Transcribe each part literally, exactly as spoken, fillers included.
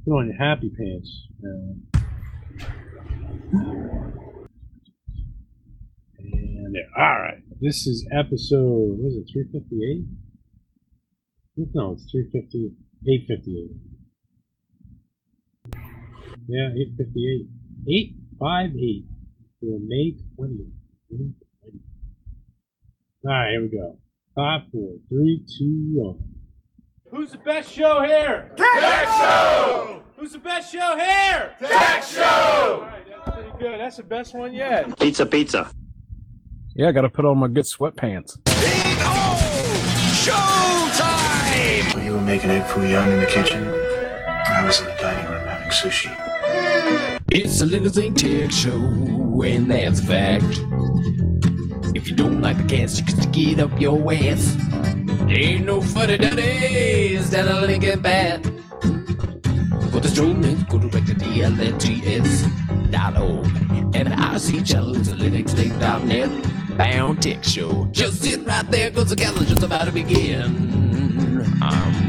Put on your happy pants. Uh, and there. All right. This is episode. What is it? three fifty-eight. No, it's three fifty. eight fifty-eight. Yeah, eight fifty-eight. eight fifty-eight for May twentieth. All right, here we go. Five, four, three, two, one. Who's the best show here? Tech Show! Who's the best show here? Tech Show! Alright, that's pretty good. That's the best one yet. Pizza, pizza. Yeah, I gotta put on my good sweatpants. Showtime! Well, you were making egg foo young in the kitchen. I was in the dining room having sushi. It's a Little Thing Tech Show, and that's a fact. If you don't like the cast, you can stick it up your ass. Ain't no funny daddies that are Lincoln bad. For the streaming, go direct to D L N T S dot org. And I see channels at Linux Link dot net. Bound Tech Show. Just sit right there, cause the calendar just about to begin. Um...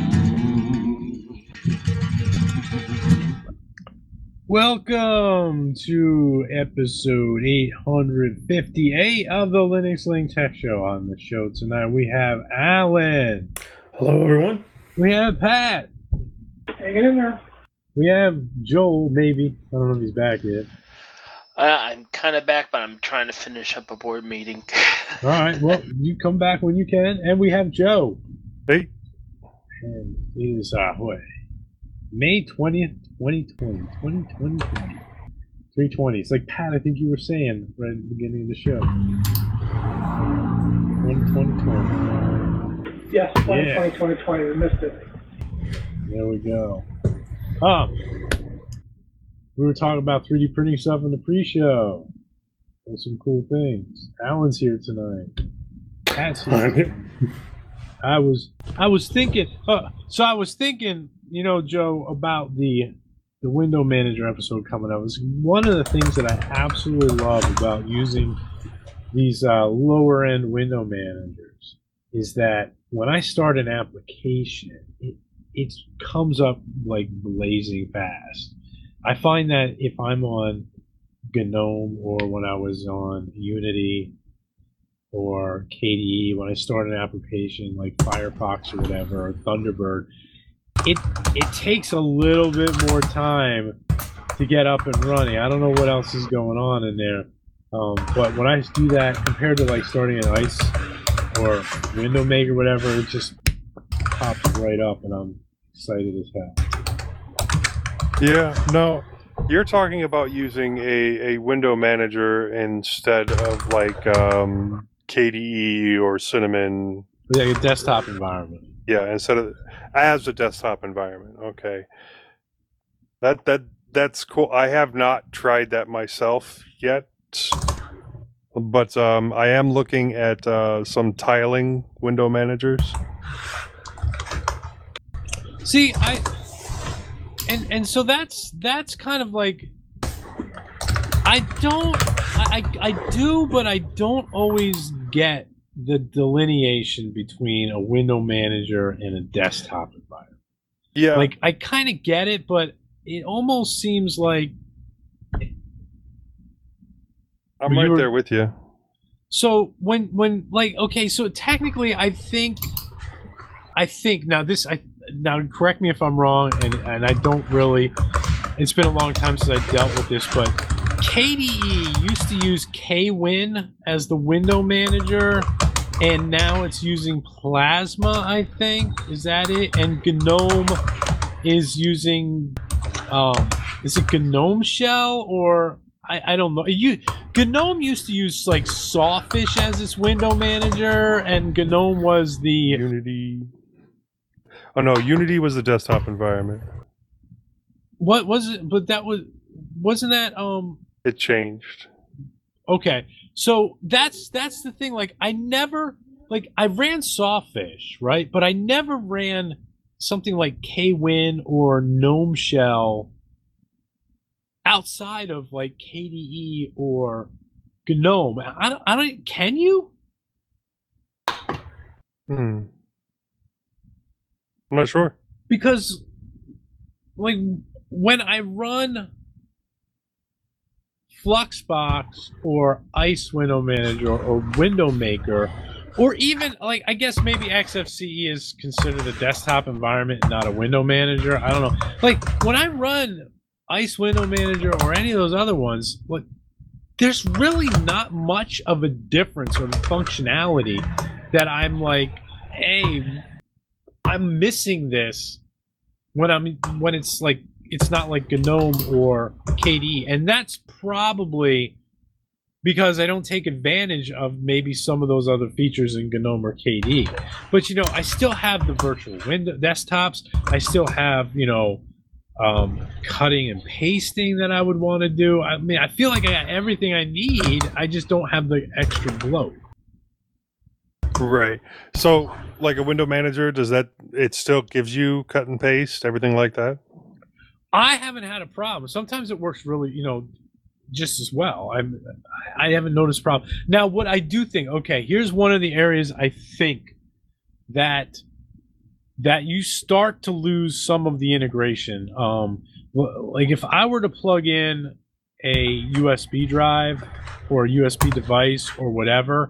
Welcome to episode eight fifty-eight of the Linux Link Tech Show. On the show tonight, we have Alan. Hello, everyone. We have Pat. Hanging in there. We have Joel, maybe. I don't know if he's back yet. Uh, I'm kind of back, but I'm trying to finish up a board meeting. All right, well, you come back when you can. And we have Joe. Hey. And it is, uh, what? May twentieth, twenty twenty. twenty twenty. three twenty. It's like, Pat, I think you were saying right at the beginning of the show. twenty twenty. Yes, twenty twenty, Yeah. twenty twenty. We missed it. There we go. Um, we were talking about three D printing stuff in the pre-show. There's some cool things. Alan's here tonight. Pat's here. I was, I was thinking. Uh, so I was thinking, you know, Joe, about the the window manager episode coming up. It's one of the things that I absolutely love about using these uh, lower end window managers is that when I start an application, it, it comes up like blazing fast. I find that if I'm on GNOME or when I was on Unity or K D E, when I start an application like Firefox or whatever, or Thunderbird, it it takes a little bit more time to get up and running. I don't know what else is going on in there, um, but when I do that, compared to like starting an ICE or Window Maker, whatever, it just pops right up, and I'm excited as hell. Yeah, no, you're talking about using a, a window manager instead of like um, K D E or Cinnamon. Like a desktop environment. Yeah, instead of as a desktop environment. Okay, that that that's cool. I have not tried that myself yet, but um, I am looking at uh, some tiling window managers. See, I and and so that's that's kind of like I don't I I, I do, but I don't always get the delineation between a window manager and a desktop environment. Yeah, like I kind of get it, but it almost seems like I'm right were, there with you. So when when like okay, so technically, I think I think now this I now correct me if I'm wrong, and and I don't really. It's been a long time since I dealt with this, but K D E used to use Kwin as the window manager, and now it's using Plasma, I think. Is that it? And GNOME is using, um, is it GNOME Shell or I, I don't know. You GNOME used to use like Sawfish as its window manager, and GNOME was the Unity. Oh no, Unity was the desktop environment. What was it? But that was wasn't that um. It changed. Okay, so that's that's the thing. Like, I never like I ran Sawfish, right? But I never ran something like Kwin or GNOME Shell outside of like K D E or GNOME. I don't. I don't. Can you? Hmm. I'm not sure. Because, like, when I run Fluxbox or Ice Window Manager or Window Maker, or even, like, I guess maybe X F C E is considered a desktop environment and not a window manager. I don't know. Like, when I run Ice Window Manager or any of those other ones, like, there's really not much of a difference or functionality that I'm like, hey, I'm missing this when I'm when it's like it's not like GNOME or K D E, and that's probably because I don't take advantage of maybe some of those other features in GNOME or K D E. But you know, I still have the virtual window desktops. I still have, you know, um, cutting and pasting that I would want to do. I mean, I feel like I got everything I need. I just don't have the extra bloat. Right. So, like a window manager, does that, it still gives you cut and paste, everything like that? I haven't had a problem. Sometimes it works really, you know, just as well. I'm, I haven't noticed a problem. Now, what I do think, okay, here's one of the areas I think that that you start to lose some of the integration. Um, like if I were to plug in a U S B drive or a U S B device or whatever,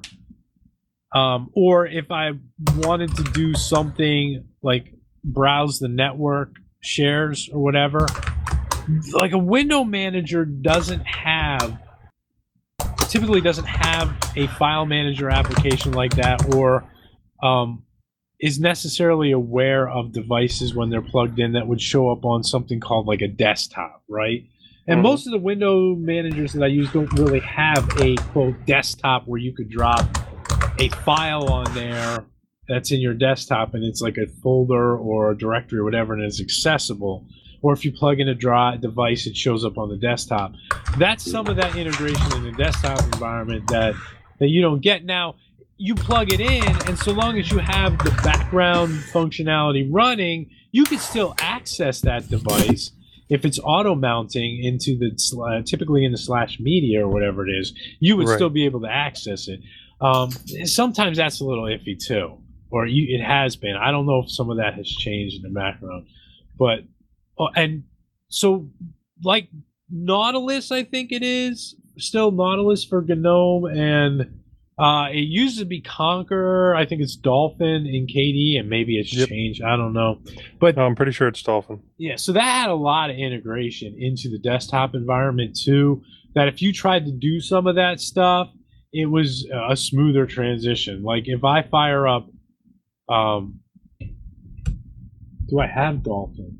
um, or if I wanted to do something like browse the network shares or whatever, like a window manager doesn't have, typically doesn't have a file manager application like that, or um, is necessarily aware of devices when they're plugged in that would show up on something called like a desktop, right? And mm-hmm. most of the window managers that I use don't really have a, quote, desktop where you could drop a file on there that's in your desktop and it's like a folder or a directory or whatever and it's accessible. Or if you plug in a dry device, it shows up on the desktop. That's some of that integration in the desktop environment that, that you don't get. Now, you plug it in, and so long as you have the background functionality running, you can still access that device if it's auto-mounting into the, uh, typically in the slash media or whatever it is, you would right. still be able to access it. Um, sometimes that's a little iffy too, or you, it has been. I don't know if some of that has changed in the background, but oh, and so like Nautilus, I think it is still Nautilus for GNOME, and uh, it used to be Conqueror. I think it's Dolphin in K D E, and maybe it's yep. changed. I don't know, but no, I'm pretty sure it's Dolphin. Yeah, so that had a lot of integration into the desktop environment too. That if you tried to do some of that stuff, it was a smoother transition. Like if I fire up, um, do I have Dolphin?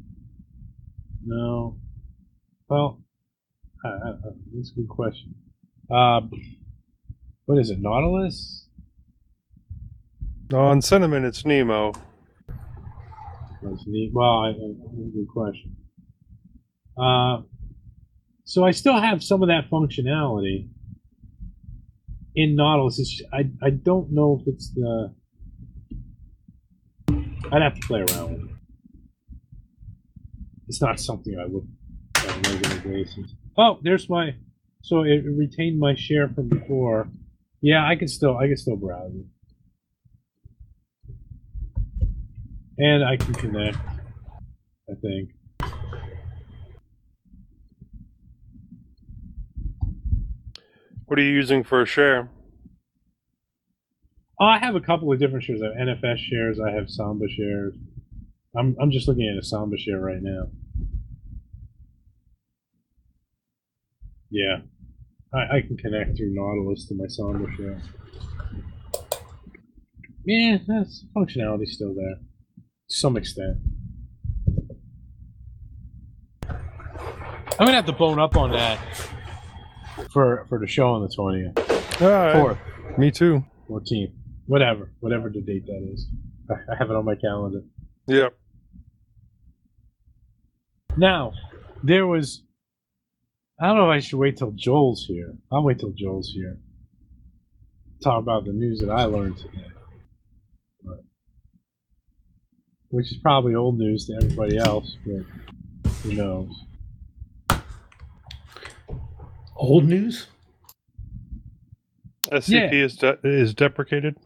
No. Well, uh, uh, that's a good question. Um, what is it, Nautilus? No, on Cinnamon it's Nemo. That's neat. Well, I, I, good question. Uh, so I still have some of that functionality in Nautilus. It's, I I don't know if it's the. I'd have to play around with it. It's not something I look at on a regular basis. Oh, there's my. So it retained my share from before. Yeah, I can still I can still browse it, and I can connect. I think. What are you using for a share? Oh, I have a couple of different shares. I have N F S shares. I have Samba shares. I'm I'm just looking at a Samba share right now. Yeah, I, I can connect through Nautilus to my Samba share. Yeah, that's functionality still there, to some extent. I'm gonna have to bone up on that for for the show on the twentieth. All right. Fourth. Me too. Fourteenth. Whatever, whatever the date that is. I have it on my calendar. Yep. Now, there was. I don't know if I should wait till Joel's here. I'll wait till Joel's here. Talk about the news that I learned today. But, which is probably old news to everybody else, but who knows. Old news? S C P Yeah. is de is deprecated.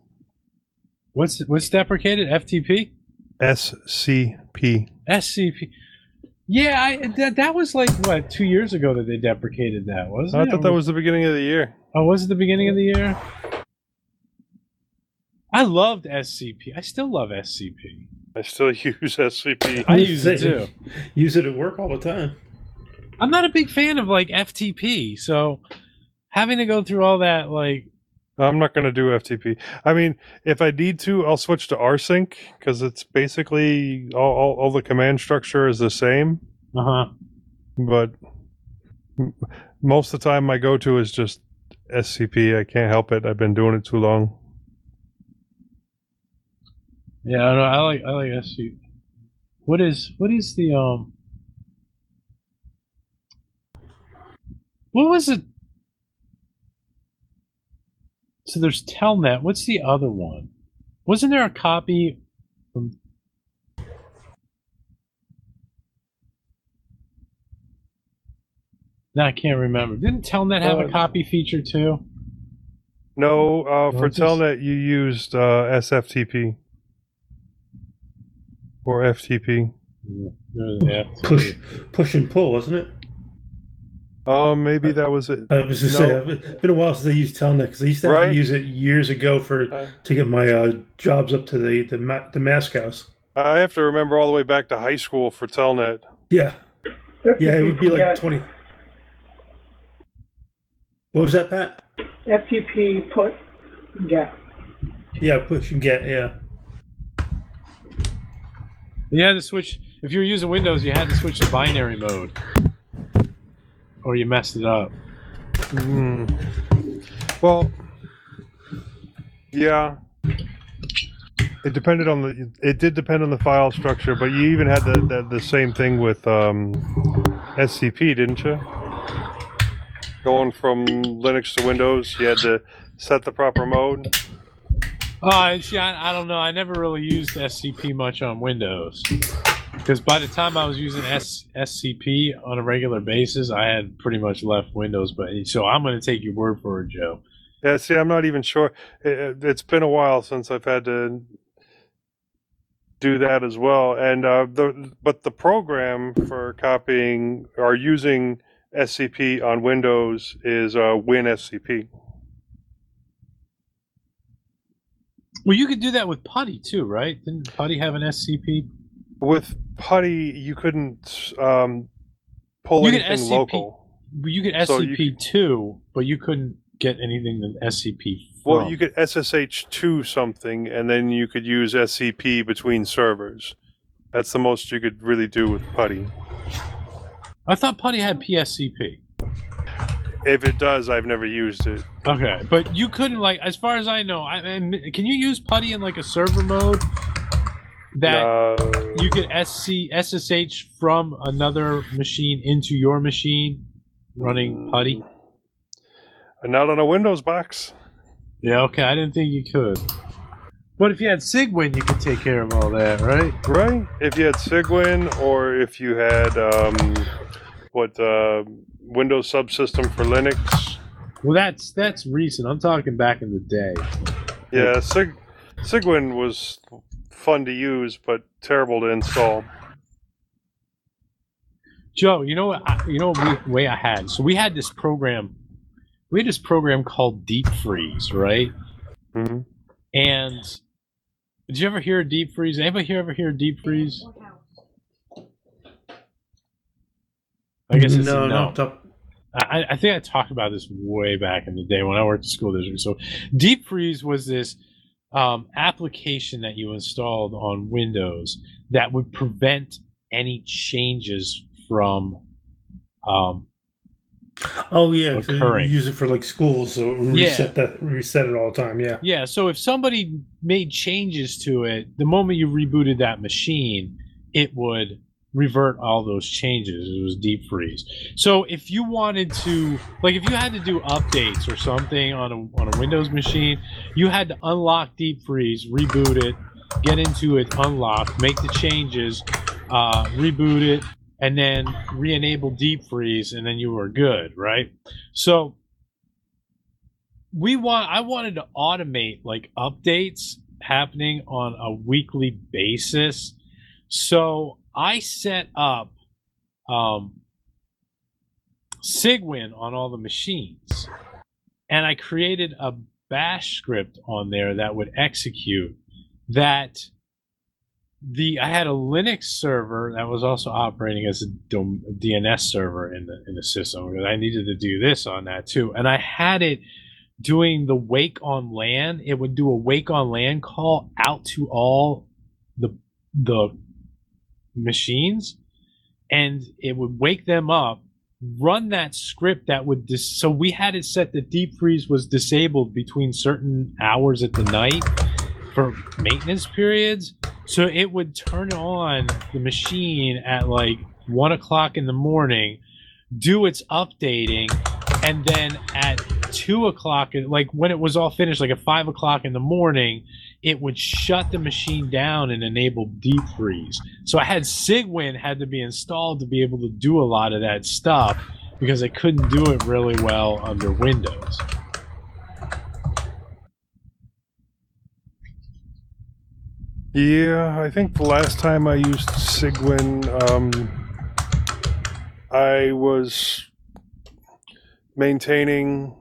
What's what's deprecated? F T P? S C P. S C P. Yeah, I, that that was like what two years ago that they deprecated that, wasn't I it? thought that was the beginning of the year. Oh, was it the beginning of the year? I loved S C P. I still love S C P. I still use S C P. I use it too. Use it at work all the time. I'm not a big fan of like F T P, so having to go through all that, like, I'm not going to do F T P. I mean, if I need to, I'll switch to rsync because it's basically all, all, all the command structure is the same. uh huh. But m- most of the time, my go-to is just S C P. I can't help it. I've been doing it too long. Yeah, I, know, I like I like S C P. What is what is the um? What was it? So there's Telnet. What's the other one? Wasn't there a copy from? No, I can't remember. Didn't Telnet have a Uh, copy feature too? No, uh, for What's this? Telnet, you used uh, S F T P or F T P. Yeah. Push, push and pull, wasn't it? Oh, maybe that was it. I was just No. saying, it's been a while since I used Telnet because I used to have Right. to use it years ago for Uh, to get my uh, jobs up to the the, ma- the mask house. I have to remember all the way back to high school for Telnet. Yeah, yeah, it would be like twenty. What was that, Pat? F T P put get. Yeah, push and get. Yeah. You had to switch. If you were using Windows, you had to switch to binary mode, or you messed it up. Mm. Well, yeah. It depended on the. It did depend on the file structure, but you even had the the, the same thing with um, S C P, didn't you? Going from Linux to Windows, you had to set the proper mode. Oh, see, I, I don't know. I never really used S C P much on Windows because by the time I was using S, SCP on a regular basis, I had pretty much left Windows. But so I'm going to take your word for it, Joe. Yeah, see, I'm not even sure. It, it's been a while since I've had to do that as well. And uh, the but the program for copying or using S C P on Windows is uh, WinSCP. Well, you could do that with Putty too, right? Didn't Putty have an S C P? With Putty, you couldn't um, pull You could anything S C P local. You could So S C you P too, but you couldn't get anything to S C P from. Well, you could S S H to something, and then you could use S C P between servers. That's the most you could really do with Putty. I thought Putty had P S C P. If it does, I've never used it. Okay, but you couldn't, like, as far as I know, I, I can you use Putty in like a server mode that Uh, you could S C S S H from another machine into your machine running Putty? Not on a Windows box. Yeah, okay, I didn't think you could. But if you had Cygwin, you could take care of all that, right? Right. If you had Cygwin, or if you had um, what uh, Windows subsystem for Linux. Well, that's that's recent. I'm talking back in the day. Yeah, Sig- Cygwin was fun to use, but terrible to install. Joe, you know what? I, you know what we, way I had. So we had this program. We had this program called Deep Freeze, right? Mm-hmm. And did you ever hear of Deep Freeze? Anybody here ever hear of Deep Freeze? I guess it's no, a no. no. Top. I, I think I talked about this way back in the day when I worked at school district. So Deep Freeze was this um, application that you installed on Windows that would prevent any changes from um, Oh yeah, so you occurring. use it for like schools, so it would Yeah. reset that, reset it all the time. Yeah. Yeah, so if somebody made changes to it, the moment you rebooted that machine, it would revert all those changes. It was deep freeze. So if you wanted to, like if you had to do updates or something on a, on a Windows machine, you had to unlock deep freeze, reboot it, get into it, unlock, make the changes, uh, reboot it, and then re-enable deep freeze, and then you were good, right? So we want I wanted to automate like updates happening on a weekly basis. So I set up um, Cygwin on all the machines. And I created a bash script on there that would execute that. The I had a Linux server that was also operating as a D N S server in the in the system, because I needed to do this on that too. And I had it doing the wake on LAN. It would do a wake on LAN call out to all the the machines, and it would wake them up, run that script that would dis- so we had it set that deep freeze was disabled between certain hours at the night for maintenance periods. So it would turn on the machine at like one o'clock in the morning, do its updating, and then at two o'clock, like when it was all finished, like at five o'clock in the morning, it would shut the machine down and enable deep freeze. So I had Cygwin had to be installed to be able to do a lot of that stuff, because I couldn't do it really well under Windows. Yeah, I think the last time I used Cygwin, um, I was maintaining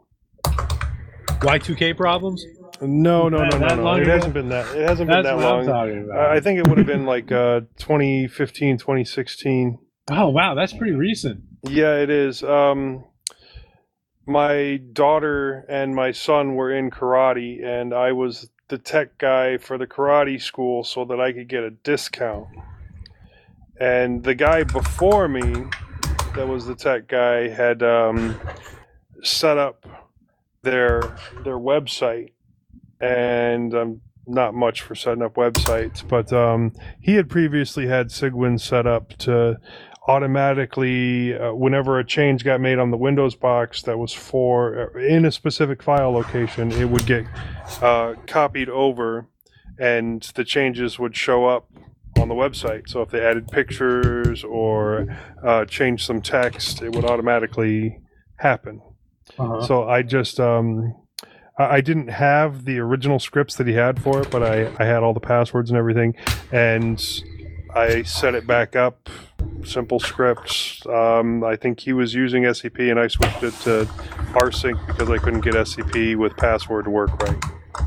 Y two K problems. No, no, no, That- no, that no. long It ago? hasn't been that. It hasn't been That's that what I'm long. talking about. I think it would have been like uh, twenty fifteen, twenty sixteen. Oh wow, that's pretty recent. Yeah, it is. Um, my daughter and my son were in karate, and I was the tech guy for the karate school so that I could get a discount. And the guy before me, that was the tech guy, had um, set up their their website, and I'm not much for setting up websites, but um, he had previously had Cygwin set up to automatically, uh, whenever a change got made on the Windows box that was for uh, in a specific file location, it would get uh, copied over, and the changes would show up on the website. So if they added pictures or uh, changed some text, it would automatically happen. Uh-huh. So I just um, I I didn't have the original scripts that he had for it, but I, I had all the passwords and everything, and I set it back up. Simple scripts. Um, I think he was using S C P, and I switched it to rsync because I couldn't get S C P with password to work right.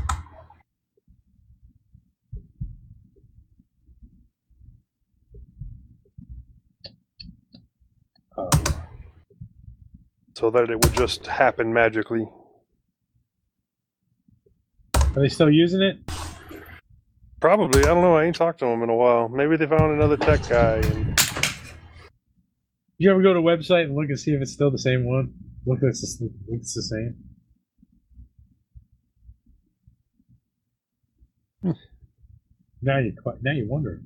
Uh, so that it would just happen magically. Are they still using it? Probably. I don't know. I ain't talked to them in a while. Maybe they found another tech guy. And... You ever go to a website and look and see if it's still the same one? Look if it's the, if it's the same. Hmm. Now you now you wonder.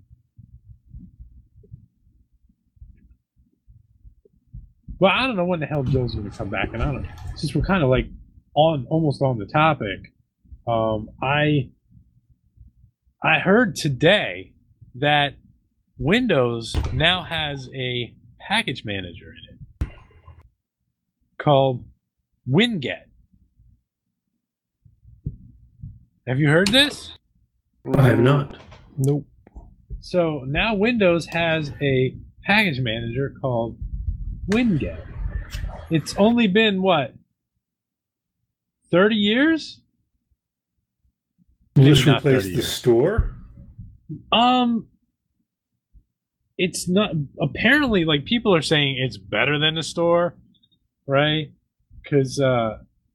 Well, I don't know when the hell Joe's going to come back, and I don't know. Since we're kind of like on almost on the topic, um, I I heard today that Windows now has a package manager in it called Winget. Have you heard this? I have not. Nope. So now Windows has a package manager called Winget. It's only been, what, thirty years? Will Maybe this not replace thirty the years. store? Um, it's not, apparently, like, people are saying it's better than the store, right? Because, uh,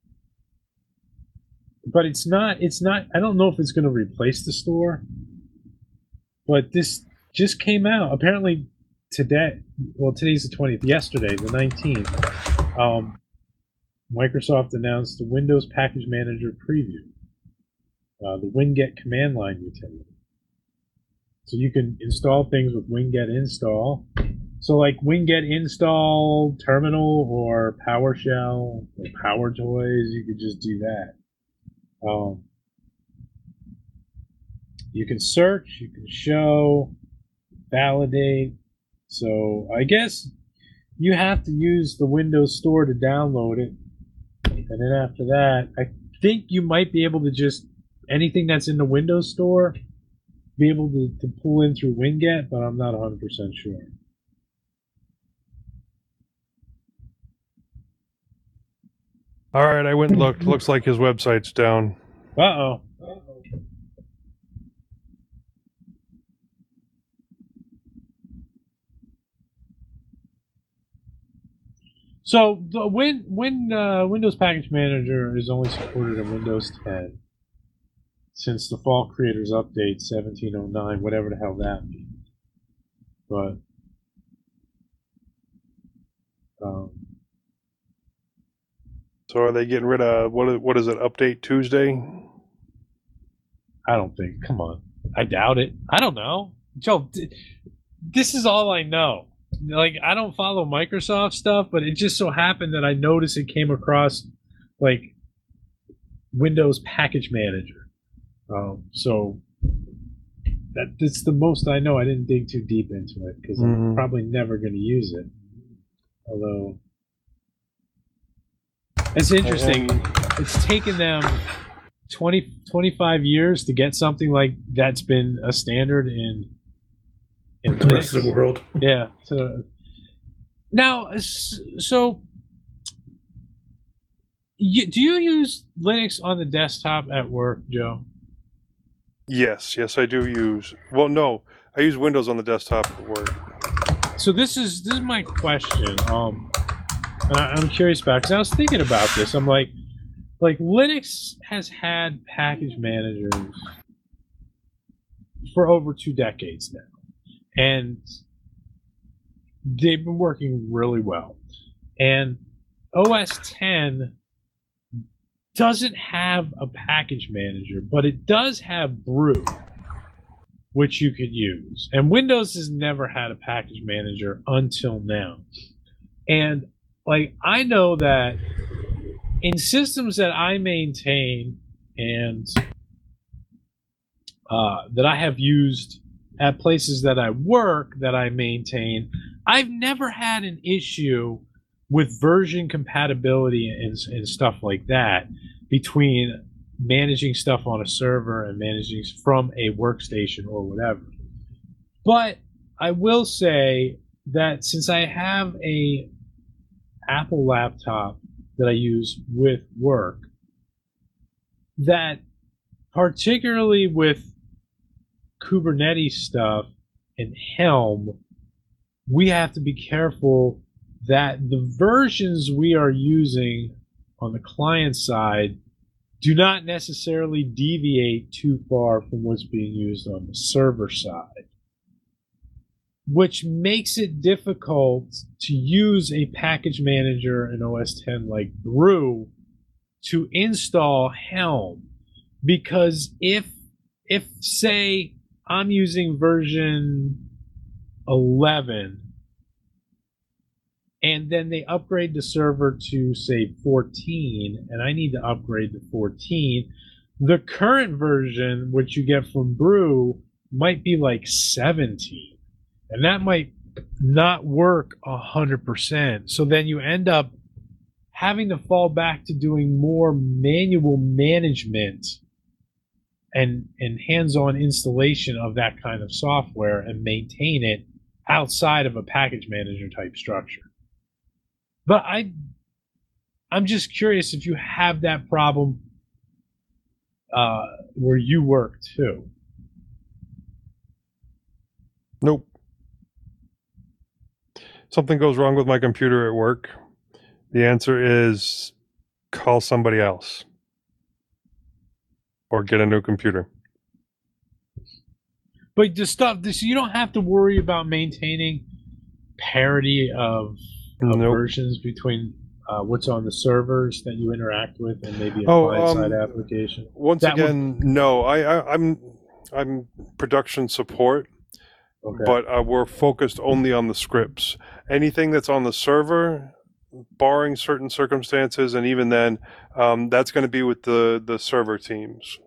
but it's not, it's not, I don't know if it's going to replace the store, but this just came out. Apparently today, well, today's the twentieth, yesterday, the nineteenth, um, Microsoft announced the Windows Package Manager preview, uh, the Winget command line utility. So you can install things with Winget install. So like Winget install terminal or PowerShell or PowerToys, you could just do that. Um, you can search, you can show, validate. So I guess you have to use the Windows Store to download it. And then after that, I think you might be able to just, anything that's in the Windows Store, be able to, to pull in through Winget, but I'm not one hundred percent sure. All right, I went and looked. Looks like his website's down. Uh oh. So the when when uh, Windows Package Manager is only supported in Windows ten since the Fall Creators Update seventeen oh nine, whatever the hell that means. But um, So are they getting rid of what? is- What is it? Update Tuesday? I don't think. Come on, I doubt it. I don't know, Joe. th- This is all I know. Like, I don't follow Microsoft stuff, but it just so happened that I noticed it came across like Windows Package Manager. Um, so that that's the most I know. I didn't dig too deep into it because I'm Mhm. probably never going to use it. Although it's interesting. It's taken them twenty, twenty-five years to get something like that's been a standard in in The rest of the Linux. world. Yeah. So now, s- so you, do you use Linux on the desktop at work, Joe? Yes, yes, I do use. Well, no, I use Windows on the desktop at work. So this is this is my question. Um, and I, I'm curious about because I was thinking about this. I'm like, like Linux has had package managers for over two decades now, and they've been working really well. And O S ten doesn't have a package manager, but it does have Brew, which you could use. And Windows has never had a package manager until now. And like I know that in systems that I maintain and uh, that I have used at places that I work that I maintain, I've never had an issue with version compatibility and, and stuff like that between managing stuff on a server and managing from a workstation or whatever. But I will say that since I have a Apple laptop that I use with work, that particularly with Kubernetes stuff and Helm, we have to be careful that the versions we are using on the client side do not necessarily deviate too far from what's being used on the server side, which makes it difficult to use a package manager in O S ten like Brew to install Helm, because if if say I'm using version eleven and then they upgrade the server to say fourteen and I need to upgrade to fourteen, the current version which you get from Brew might be like seventeen, and that might not work one hundred percent. So then you end up having to fall back to doing more manual management and and hands-on installation of that kind of software and maintain it outside of a package manager type structure. But I, I'm just curious if you have that problem uh, where you work too. Nope. Something goes wrong with my computer at work. The answer is call somebody else or get a new computer. But the stuff, this you don't have to worry about maintaining parity of, of Nope. versions between uh, what's on the servers that you interact with and maybe a Oh, client-side um, application. Once That would- again, no. I, I I'm I'm production support, Okay. but uh, we're focused only on the scripts. Anything that's on the server, barring certain circumstances, and even then, um, that's going to be with the the server teams.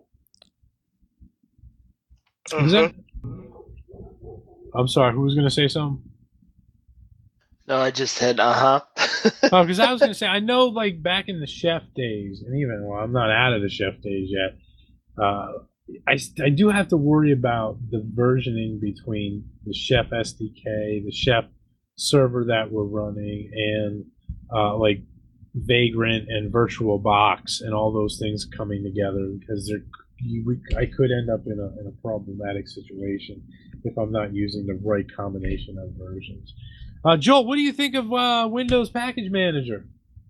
Is that- I'm sorry, who was going to say something? No, I just said, uh huh. Oh, because I was going to say, I know, like, back in the Chef days, and even, well, I'm not out of the Chef days yet, uh, I, I do have to worry about the versioning between the Chef S D K, the Chef server that we're running, and, uh, like, Vagrant and VirtualBox and all those things coming together, because they're, you, we, I could end up in a, in a problematic situation if I'm not using the right combination of versions. Uh, Joel, what do you think of uh, Windows Package Manager?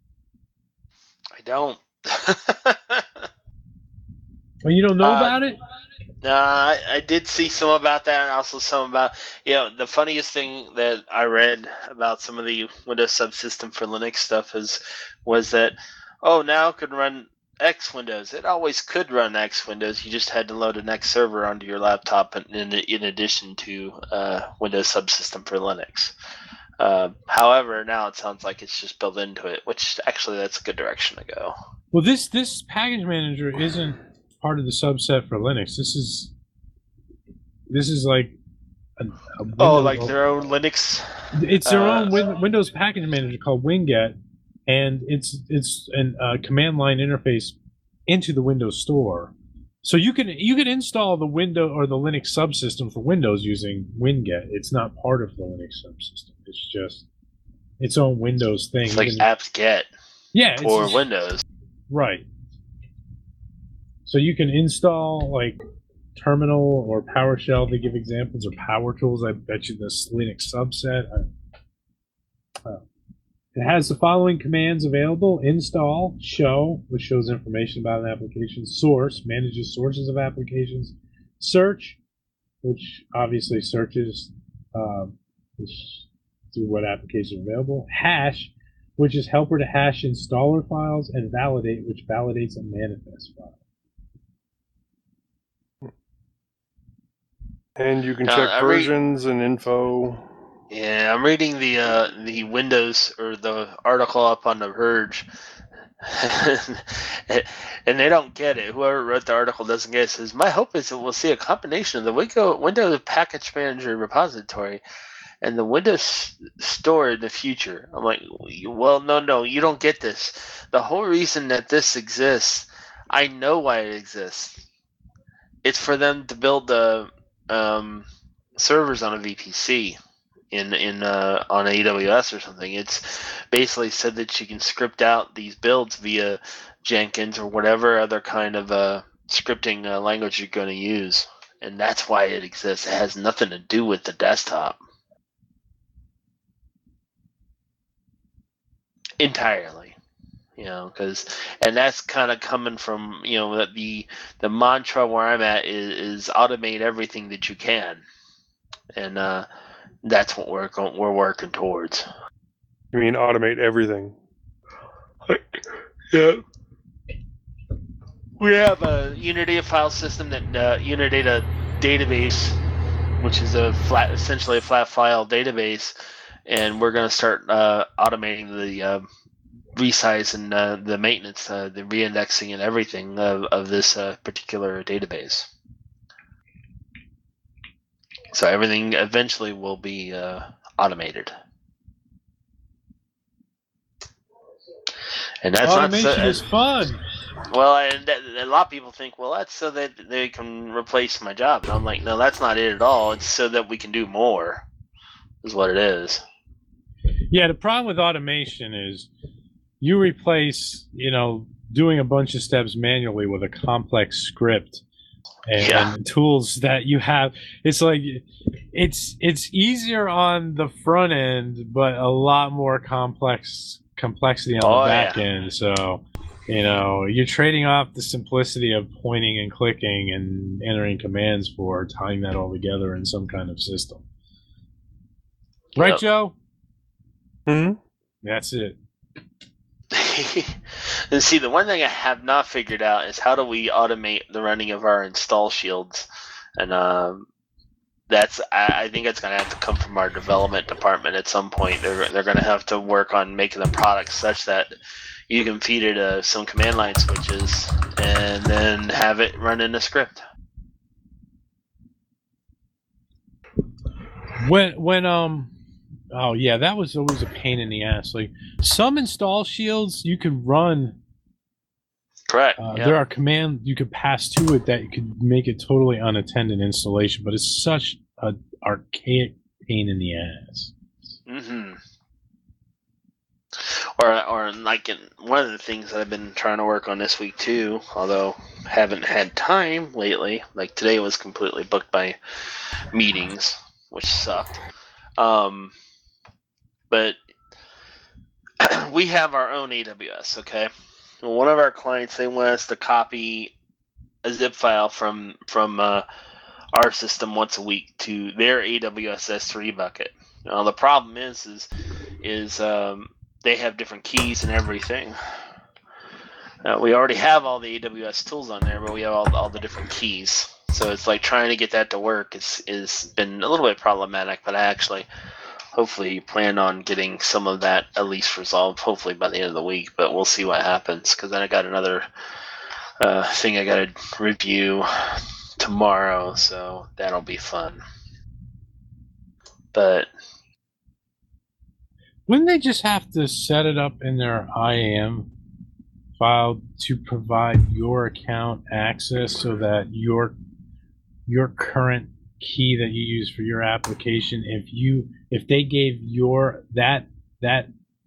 I don't. Well, you don't know uh, about it? No, I, I did see some about that, and also some about, you know, the funniest thing that I read about some of the Windows subsystem for Linux stuff is was that, oh, now it could run X Windows. It always could run X Windows. You just had to load an X server onto your laptop in, in, in addition to uh, Windows subsystem for Linux. Uh, however, now it sounds like it's just built into it, which actually that's a good direction to go. Well, this this package manager isn't part of the subset for Linux. This is this is like a, a Windows, oh, like their own Linux. It's their uh, own win, Windows package manager called Winget, and it's it's a uh, command line interface into the Windows Store. So you can you can install the Window or the Linux subsystem for Windows using Winget. It's not part of the Linux subsystem. It's just its own Windows thing. It's like can, apt-get. Yeah, for it's, Windows. Right. So you can install like Terminal or PowerShell to give examples, or Power Tools. I bet you this Linux subset. I, uh, it has the following commands available: install, show, which shows information about an application; source, manages sources of applications; search, which obviously searches um, which, through what applications are available; hash, which is helper to hash installer files; and validate, which validates a manifest file. And you can No, check I read- versions and info. Yeah, I'm reading the uh, the Windows or the article up on The Verge, and they don't get it. Whoever wrote the article doesn't get it. It says, my hope is that we'll see a combination of the Windows Package Manager repository and the Windows Store in the future. I'm like, well, no, no, you don't get this. The whole reason that this exists, I know why it exists. It's for them to build the um, servers on a V P C in in uh, on A W S or something. It's basically said that you can script out these builds via Jenkins or whatever other kind of uh, scripting uh, language you're going to use, and that's why it exists. It has nothing to do with the desktop entirely. You know, because and that's kind of coming from, you know, that the the mantra where I'm at is, is automate everything that you can, and uh, that's what we're going, we're working towards. You mean automate everything? Yeah. We have a Unidata file system that uh, Unidata database, which is a flat, essentially a flat file database, and we're going to start uh, automating the uh, resize and uh, the maintenance, uh, the reindexing and everything of, of this uh, particular database. So everything eventually will be uh, automated. And that's Automation not so, is fun. Well, and that, a lot of people think, well, that's so that they can replace my job. And I'm like, no, that's not it at all. It's so that we can do more, is what it is. Yeah, the problem with automation is you replace, you know, doing a bunch of steps manually with a complex script and, Yeah. and tools that you have. It's like it's it's easier on the front end, but a lot more complex complexity on Oh, the back yeah. end. So, you know, you're trading off the simplicity of pointing and clicking and entering commands for tying that all together in some kind of system. Right, Yep. Joe? Hmm. That's it. And see, the one thing I have not figured out is how do we automate the running of our install shields, and um, that's I, I think it's going to have to come from our development department at some point. They're they're going to have to work on making the product such that you can feed it uh, some command line switches and then have it run in a script. When when um oh yeah, that was always a pain in the ass. Like some install shields you can run. Correct. Uh, yeah. There are commands you could pass to it that could make it totally unattended installation, but it's such a archaic pain in the ass. Mm-hmm. or or like in, one of the things that I've been trying to work on this week too, although haven't had time lately. Like today was completely booked by meetings, which sucked. Um, but we have our own A W S. Okay, well, one of our clients, they want us to copy a zip file from from uh, our system once a week to their A W S S three bucket. Now the problem is is is um, they have different keys and everything. Uh, we already have all the A W S tools on there, but we have all, all the different keys. So it's like trying to get that to work is is been a little bit problematic. But I actually, hopefully, plan on getting some of that at least resolved. Hopefully by the end of the week. But we'll see what happens, because then I got another uh, thing I got to review tomorrow. So that'll be fun. But wouldn't they just have to set it up in their I A M file to provide your account access so that your your current key that you use for your application, if you if they gave your that that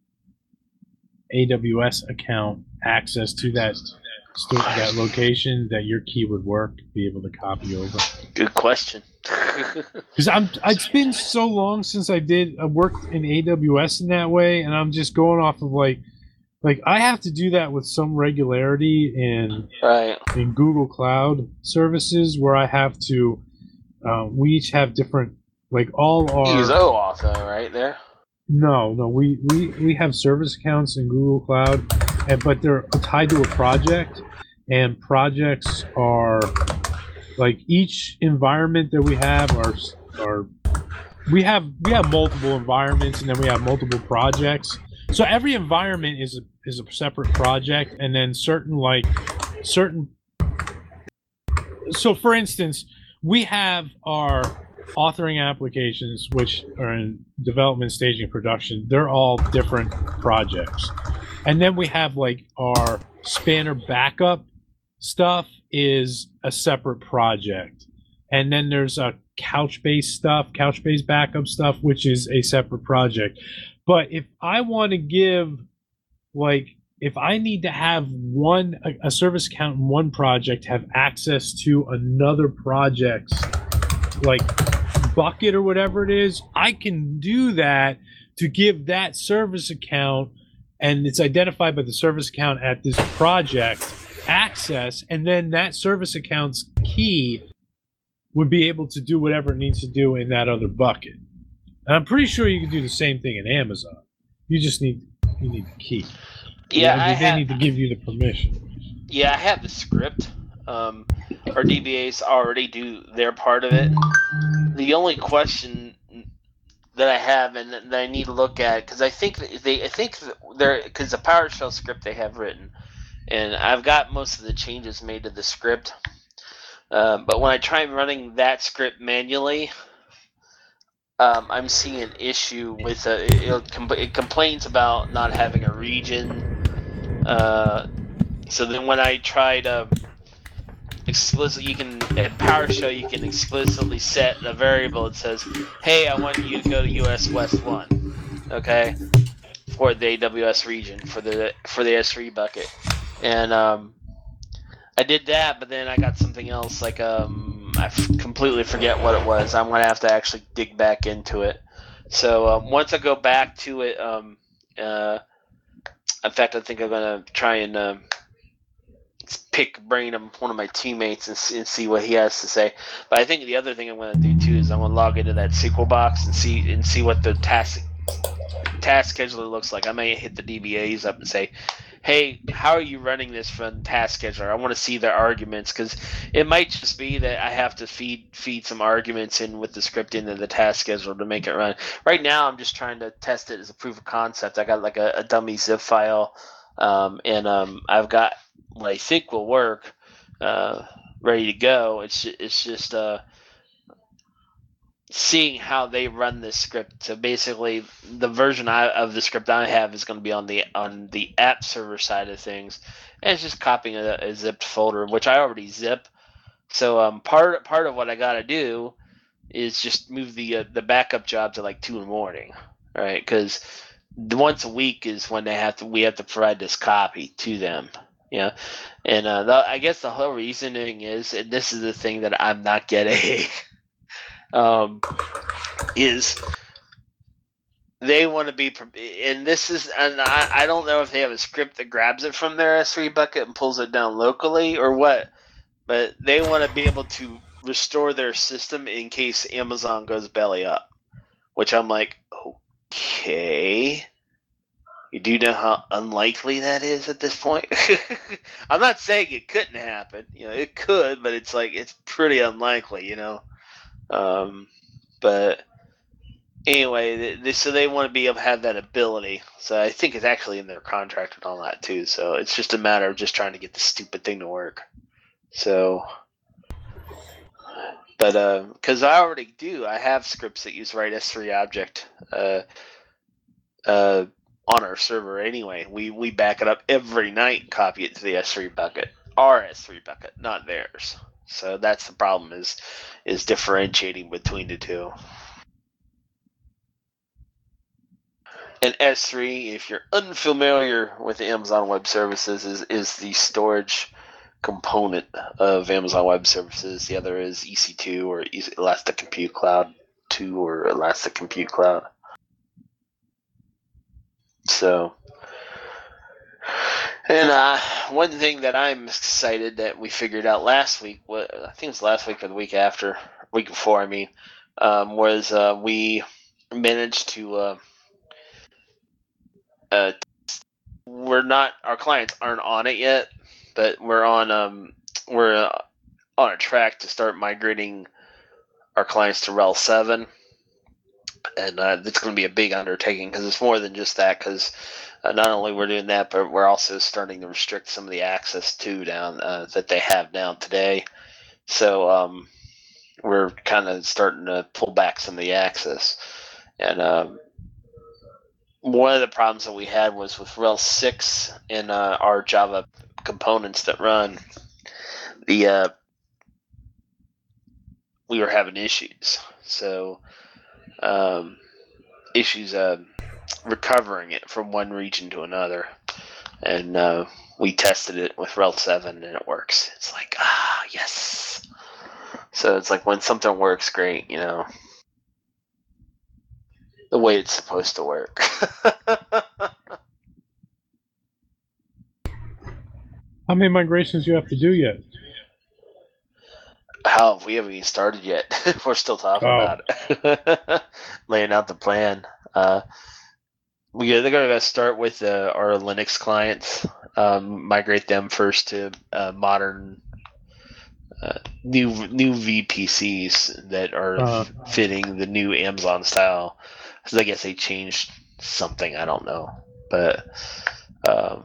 A W S account access to that store, that location, that your key would work, be able to copy over? Good question. Because I'm, it's been so long since I did I worked in A W S in that way, and I'm just going off of like, like I have to do that with some regularity in right. in Google Cloud services, where I have to. Uh, we each have different, like all our. You use OAuth though, right there. No, no, we, we, we have service accounts in Google Cloud, and but they're tied to a project, and projects are. Like each environment that we have are are we have we have multiple environments, and then we have multiple projects. So every environment is a is a separate project, and then certain like certain. So for instance, we have our authoring applications, which are in development, staging, production. They're all different projects, and then we have like our Spanner backup stuff is a separate project, and then there's a Couchbase stuff, Couchbase backup stuff, which is a separate project. But if I want to give, like, if I need to have one a, a service account in one project have access to another project's like bucket or whatever it is, I can do that to give that service account, and it's identified by the service account at this project, access, and then that service account's key would be able to do whatever it needs to do in that other bucket. And I'm pretty sure you can do the same thing in Amazon. You just need you need the key. Yeah, you know, I they have, need to give you the permission. Yeah, I have the script. Um, our D B As already do their part of it. The only question that I have and that I need to look at, because I think they, I think they're because the PowerShell script they have written. And I've got most of the changes made to the script. Uh, but when I try running that script manually, um, I'm seeing an issue with uh, it, it, compl- it complains about not having a region. Uh, so then when I try to explicitly, you can at PowerShell you can explicitly set a variable that says, "Hey, I want you to go to U S West one," okay, for the A W S region for the for the S three bucket. And um, I did that, but then I got something else. Like um, I f- completely forget what it was. I'm gonna have to actually dig back into it. So um, once I go back to it, um, uh, in fact, I think I'm gonna try and uh, pick brain of one of my teammates and, and see what he has to say. But I think the other thing I'm gonna do too is I'm gonna log into that S Q L box and see and see what the task task scheduler looks like. I may hit the D B As up and say, hey, how are you running this from Task Scheduler? I want to see their arguments, because it might just be that I have to feed feed some arguments in with the script into the Task Scheduler to make it run. Right now, I'm just trying to test it as a proof of concept. I got like a, a dummy zip file, um, and um, I've got what I think will work uh, ready to go. It's it's just uh, seeing how they run this script. So basically, the version I, of the script I have is going to be on the on the app server side of things, and it's just copying a, a zipped folder, which I already zip. So um, part part of what I got to do is just move the uh, the backup job to like two in the morning, right? Because once a week is when they have to. We have to provide this copy to them. Yeah, and uh, the, I guess the whole reasoning is, and this is the thing that I'm not getting, um, is they want to be, and this is, and I, I don't know if they have a script that grabs it from their S three bucket and pulls it down locally or what, but they want to be able to restore their system in case Amazon goes belly up, which I'm like, okay. You do know how unlikely that is at this point? I'm not saying it couldn't happen. You know, it could, but it's like it's pretty unlikely, you know. Um, but anyway, they, they, so they want to be able to have that ability. So I think it's actually in their contract and all that too. So it's just a matter of just trying to get the stupid thing to work. So, but because uh, I already do, I have scripts that use write S three object. Uh, uh. on our server anyway. We we back it up every night and copy it to the S three bucket. Our S three bucket, not theirs. So that's the problem is is differentiating between the two. And S three, if you're unfamiliar with Amazon Web Services, is, is the storage component of Amazon Web Services. The other is E C two or Elastic Compute Cloud two or Elastic Compute Cloud. So, and uh, one thing that I'm excited that we figured out last week, what I think it was last week or the week after, week before, I mean, um, was uh, we managed to, uh, uh, we're not, our clients aren't on it yet, but we're on, um, we're uh, on a track to start migrating our clients to R H E L seven. And uh, it's going to be a big undertaking because it's more than just that. Because uh, not only we're doing that, but we're also starting to restrict some of the access to down uh, that they have down today. So um, we're kind of starting to pull back some of the access. And um, one of the problems that we had was with R H E L six and uh, our Java components that run. The uh, we were having issues. So. Um, issues uh, recovering it from one region to another, and uh, we tested it with R H E L seven and it works. It's like, ah, yes. So it's like when something works great, you know, the way it's supposed to work. How many migrations do you have to do yet? How we haven't even started yet. We're still talking oh. about it, laying out the plan. Uh, we they're gonna start with uh, our Linux clients, um, migrate them first to uh, modern, uh, new new V P Cs that are uh, fitting the new Amazon style. Because I guess they changed something. I don't know, but. Um,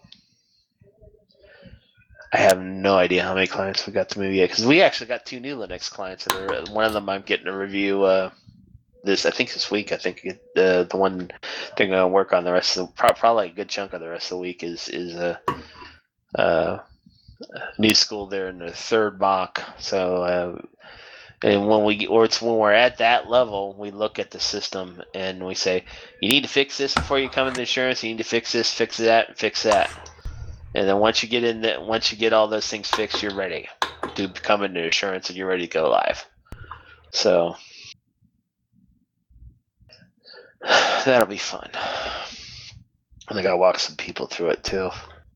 I have no idea how many clients we got to move yet because we actually got two new Linux clients. That are, one of them I'm getting a review uh, this I think this week. I think it, uh, the one they're going to work on the rest of the, probably a good chunk of the rest of the week is is a uh, uh, new school there in the third mock. So uh, and when we or it's when we're at that level, we look at the system and we say you need to fix this before you come into insurance. You need to fix this, fix that, and fix that. And then once you get in that, once you get all those things fixed, you're ready to come into insurance and you're ready to go live. So that'll be fun. And I gotta walk some people through it too.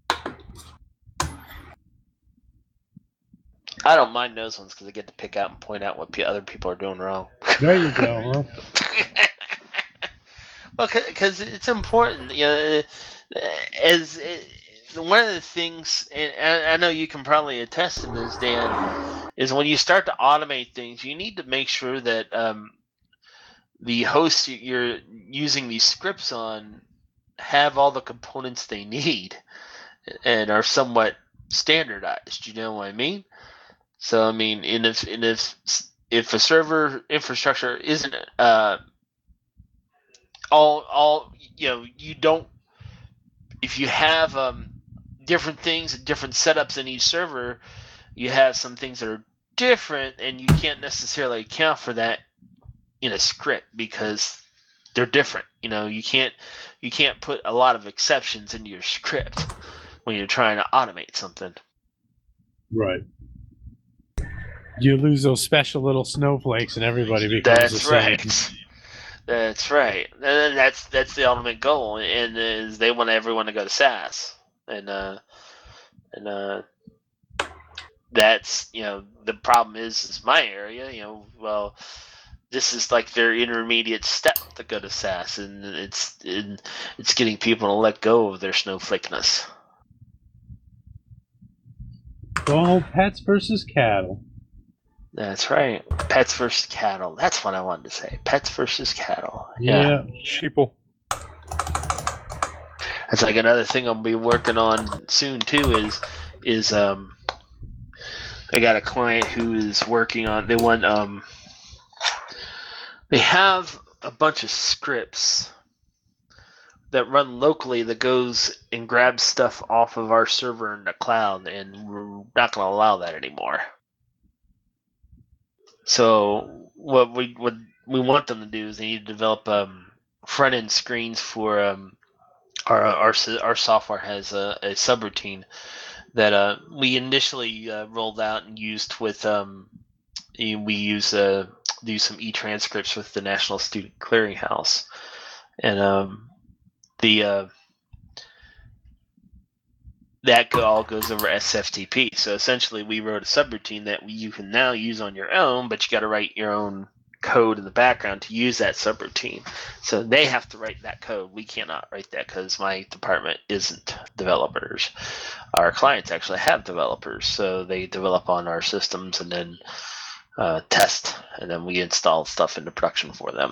I don't mind those ones because I get to pick out and point out what other people are doing wrong. There you go, huh? Well, because it's important, you know, as. It, one of the things, and I know you can probably attest to this, Dan, is when you start to automate things, you need to make sure that um, the hosts you're using these scripts on have all the components they need and are somewhat standardized. You know what I mean? So, I mean, and if and if if a server infrastructure isn't uh, all all you know, you don't. If you have um, different things, different setups in each server, you have some things that are different, and you can't necessarily account for that in a script because they're different. You know, you can't you can't put a lot of exceptions into your script when you're trying to automate something. Right. You lose those special little snowflakes, and everybody becomes That's the same. right. That's right. And that's that's the ultimate goal, and is they want everyone to go to SaaS, and uh, and uh, that's you know the problem is is my area. You know, well, this is like their intermediate step to go to SaaS, and it's and it's getting people to let go of their snowflakeness. Well, pets versus cattle. That's right. Pets versus cattle. That's what I wanted to say. Pets versus cattle. Yeah. Yeah. Sheeple. That's like another thing I'll be working on soon too. Is is um, I got a client who is working on. They want um, they have a bunch of scripts that run locally that goes and grabs stuff off of our server in the cloud, and we're not going to allow that anymore. So what we what we want them to do is they need to develop um, front end screens for um, our our our software has a, a subroutine that uh, we initially uh, rolled out and used with um, we use uh, do some e-transcripts with the National Student Clearinghouse, and um, the uh, that all goes over S F T P. So essentially, we wrote a subroutine that you can now use on your own, but you got to write your own code in the background to use that subroutine. So they have to write that code. We cannot write that because my department isn't developers. Our clients actually have developers, so they develop on our systems and then uh, test, and then we install stuff into production for them.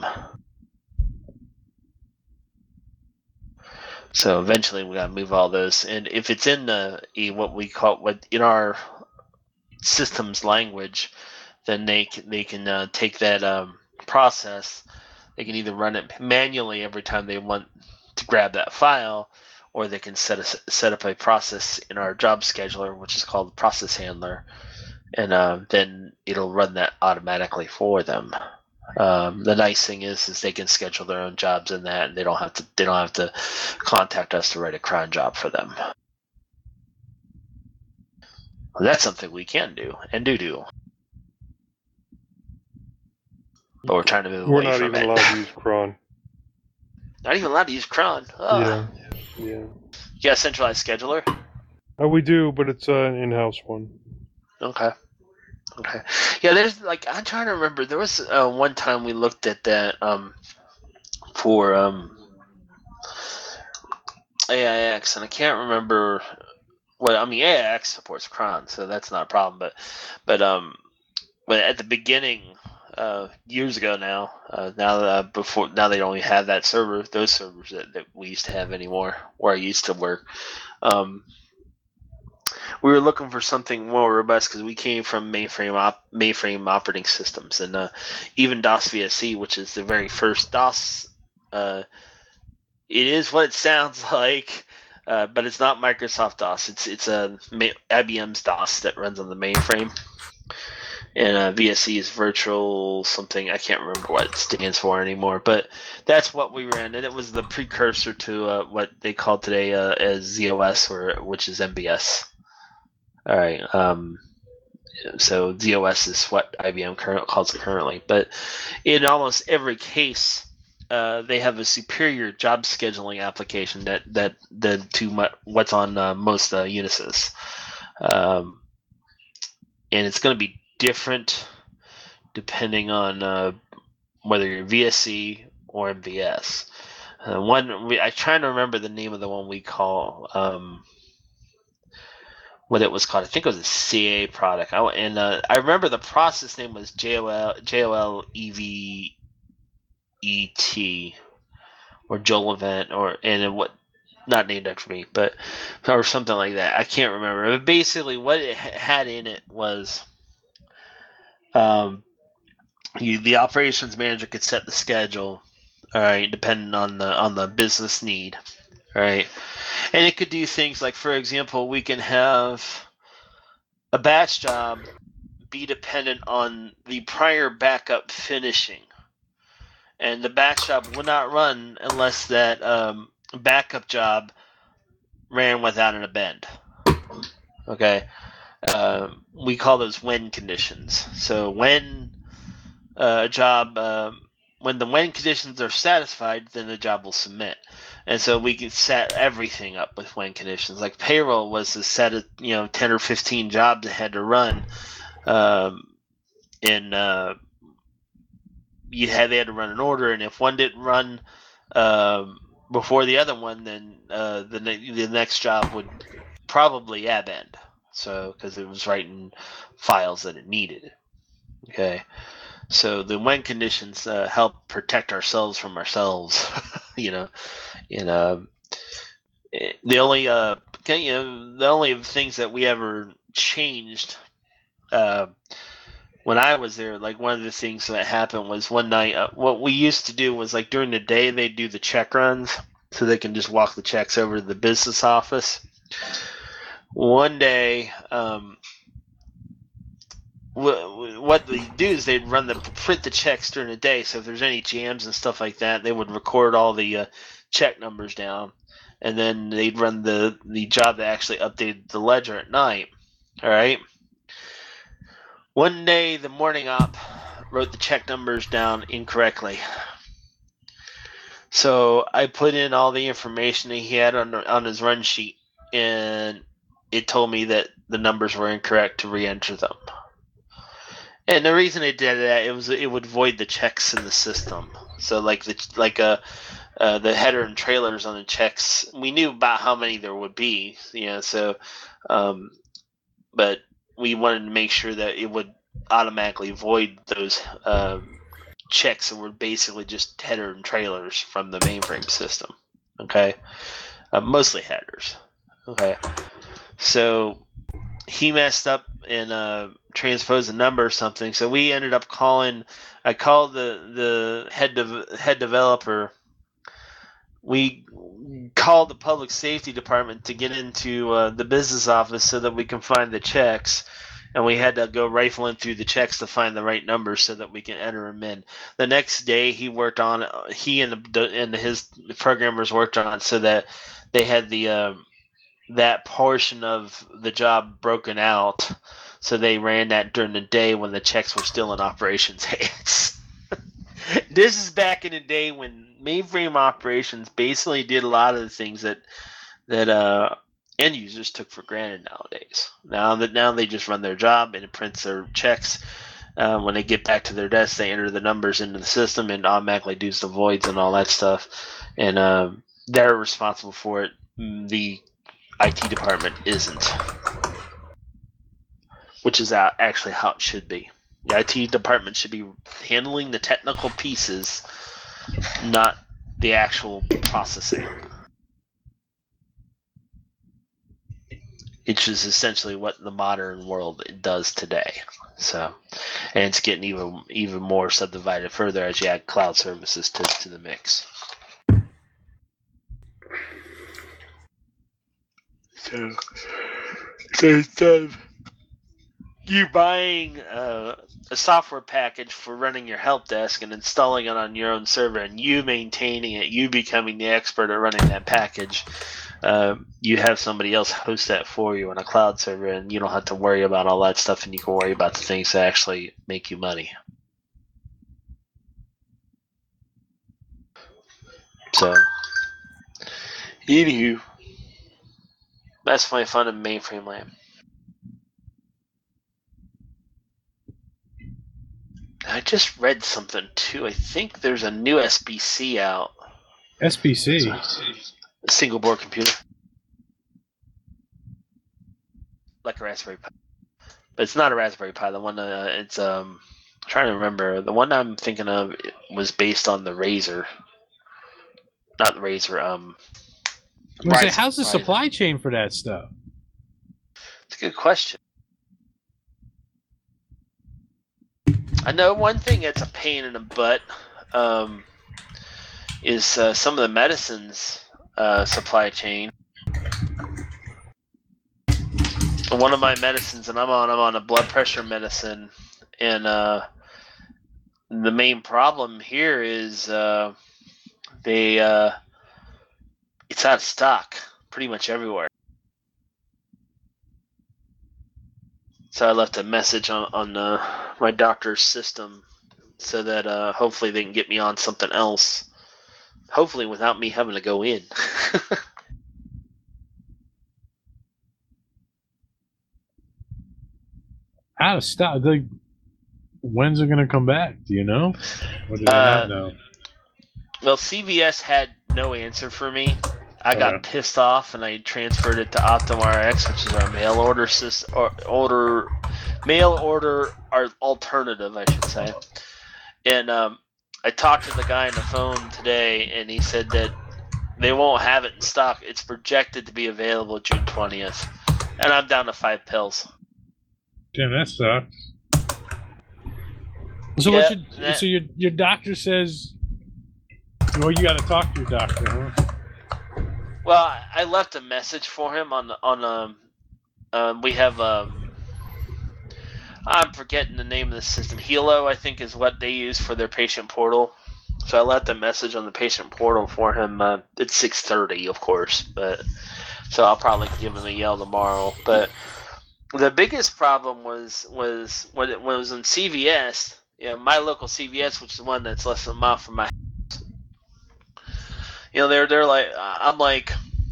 So eventually we gotta move all those, and if it's in the what we call what in our systems language, then they can, they can uh, take that um, process. They can either run it manually every time they want to grab that file, or they can set a, set up a process in our job scheduler, which is called the process handler, and uh, then it'll run that automatically for them. Um, the nice thing is, is they can schedule their own jobs in that, and they don't have to. They don't have to contact us to write a cron job for them. Well, that's something we can do and do do, but we're trying to move We're away not from even it. allowed to use cron. Not even allowed to use cron. Oh. Yeah, yeah. You got a centralized scheduler? Uh, we do, but it's uh, an in-house one. Okay. Okay. Yeah, there's like I'm trying to remember. There was uh, one time we looked at that um, for um, A I X, and I can't remember what. I mean, A I X supports cron, so that's not a problem. But but um, but at the beginning, uh, years ago now, uh, now uh, before now they don't even have that server, those servers that, that we used to have anymore, where I used to work. Um, We were looking for something more robust because we came from mainframe op- mainframe operating systems, and uh, even DOS V S E, which is the very first DOS. Uh, it is what it sounds like, uh, but it's not Microsoft DOS. It's it's a uh, I B M's DOS that runs on the mainframe, and uh, V S E is virtual something. I can't remember what it stands for anymore, but that's what we ran, and it was the precursor to uh, what they call today uh, as Z O S, or which is M B S. All right. Um, so Z O S is what I B M current, calls it currently. But in almost every case, uh, they have a superior job scheduling application that that the to mu- what's on uh, most uh, Unisys, um, and it's going to be different depending on uh, whether you're V S E or M V S. Uh, one, we, I'm trying to remember the name of the one we call. Um, what it was called. I think it was a C A product. I, and uh, I remember the process name was J O L J O L E V E T or Jolivent, or and it, what not named after me, but or something like that. I can't remember. But basically, what it had in it was, um, you, the operations manager could set the schedule, all right, depending on the on the business need, all right. And it could do things like, for example, we can have a batch job be dependent on the prior backup finishing. and the batch job would not run unless that um, backup job ran without an abend. Okay, uh, we call those when conditions. So when uh, a job, uh, when the when conditions are satisfied, then the job will submit. And so we can set everything up with when conditions. Like payroll was a set of, you know, ten or fifteen jobs that had to run. Um, in uh, you had they had to run an order, and if one didn't run um, before the other one, then uh, the ne- the next job would probably abend. So because it was writing files that it needed. Okay. So the when conditions uh, help protect ourselves from ourselves, you know, you know, the only uh, you know, the only things that we ever changed uh, when I was there, like one of the things that happened was one night, uh, what we used to do was like during the day they do the check runs so they can just walk the checks over to the business office. One day. Um, What they do is they'd run the print the checks during the day. So if there's any jams and stuff like that, they would record all the uh, check numbers down, and then they'd run the the job that actually updated the ledger at night. All right. One day, the morning op wrote the check numbers down incorrectly. So I put in all the information that he had on on his run sheet, and it told me that the numbers were incorrect to re-enter them. And the reason it did that, it was it would void the checks in the system. So like the like uh, uh the header and trailers on the checks, we knew about how many there would be, you know. So, um, but we wanted to make sure that it would automatically void those um, checks that were basically just header and trailers from the mainframe system. Okay, uh, mostly headers. Okay, so he messed up and uh. transposed a number or something, so we ended up calling. I called the the head de- head developer. We called the public safety department to get into uh, the business office so that we can find the checks, and we had to go rifling through the checks to find the right numbers so that we can enter them in. The next day, he worked on he and the and his programmers worked on it so that they had the uh, that portion of the job broken out. So they ran that during the day when the checks were still in operations hands. This is back in the day when mainframe operations basically did a lot of the things that that uh, end users took for granted nowadays. Now that now they just run their job and it prints their checks. Uh, when they get back to their desk, they enter the numbers into the system and automatically does the voids and all that stuff. And uh, they're responsible for it. The I T department isn't. Which is actually how it should be. The I T department should be handling the technical pieces, not the actual processing. Which is essentially what the modern world does today. So, and it's getting even even more subdivided further as you add cloud services to, to the mix. So, so instead of you buying uh, a software package for running your help desk and installing it on your own server and you maintaining it, you becoming the expert at running that package, uh, you have somebody else host that for you on a cloud server, and you don't have to worry about all that stuff, and you can worry about the things that actually make you money. So, anywho, that's my fun in mainframe land. I just read something too. I think there's a new S B C out. S B C? A single board computer. Like a Raspberry Pi. But it's not a Raspberry Pi. The one, uh, it's, um, I'm trying to remember. The one I'm thinking of was based on the Razer. Not the Razer, um. I say, how's the Ryzen. Supply chain for that stuff? It's a good question. I know one thing that's a pain in the butt um, is uh, some of the medicines uh, supply chain. One of my medicines, and I'm on, I'm on a blood pressure medicine, and uh, The main problem here is uh, they uh, it's out of stock pretty much everywhere. So I left a message on on uh, my doctor's system so that uh, hopefully they can get me on something else. Hopefully without me having to go in. Out of stock. Like, when's it going to come back? Do you know? Or do you Uh, not know? Well, C V S had no answer for me. I got Okay. pissed off and I transferred it to OptumRx, which is our mail order system, or order, mail order, our alternative, I should say. And um, I talked to the guy on the phone today, and he said that they won't have it in stock. It's projected to be available June twentieth, and I'm down to five pills. Damn, that sucks. So, Yeah, what your, that- so your your doctor says? Well, you got to talk to your doctor, huh? Well, I- I left a message for him on the- on um, um we have um I'm forgetting the name of the system. Helo, I think, is what they use for their patient portal. So I left a message on the patient portal for him. Uh, it's six thirty, of course, but so I'll probably give him a yell tomorrow. But the biggest problem was was when it, when it was in C V S. You know, my local C V S, which is the one that's less than a mile from my house. You know, they're they're like, I'm like,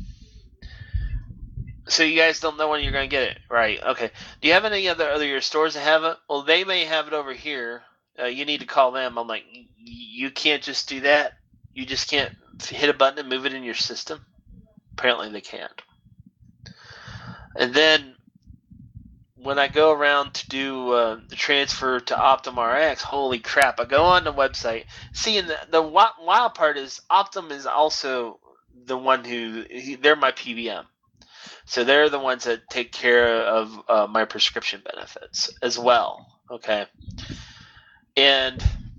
so you guys don't know when you're gonna get it, right? Okay. Do you have any other other your stores that have it? Well, they may have it over here. Uh, you need to call them. I'm like, "Y- you can't just do that. You just can't hit a button and move it in your system. Apparently, they can't. And then when I go around to do uh, the transfer to OptumRx, holy crap! I go on the website. See, and the the wi- wild part is Optum is also the one who he, they're my P B M. So they're the ones that take care of uh, my prescription benefits as well. Okay. And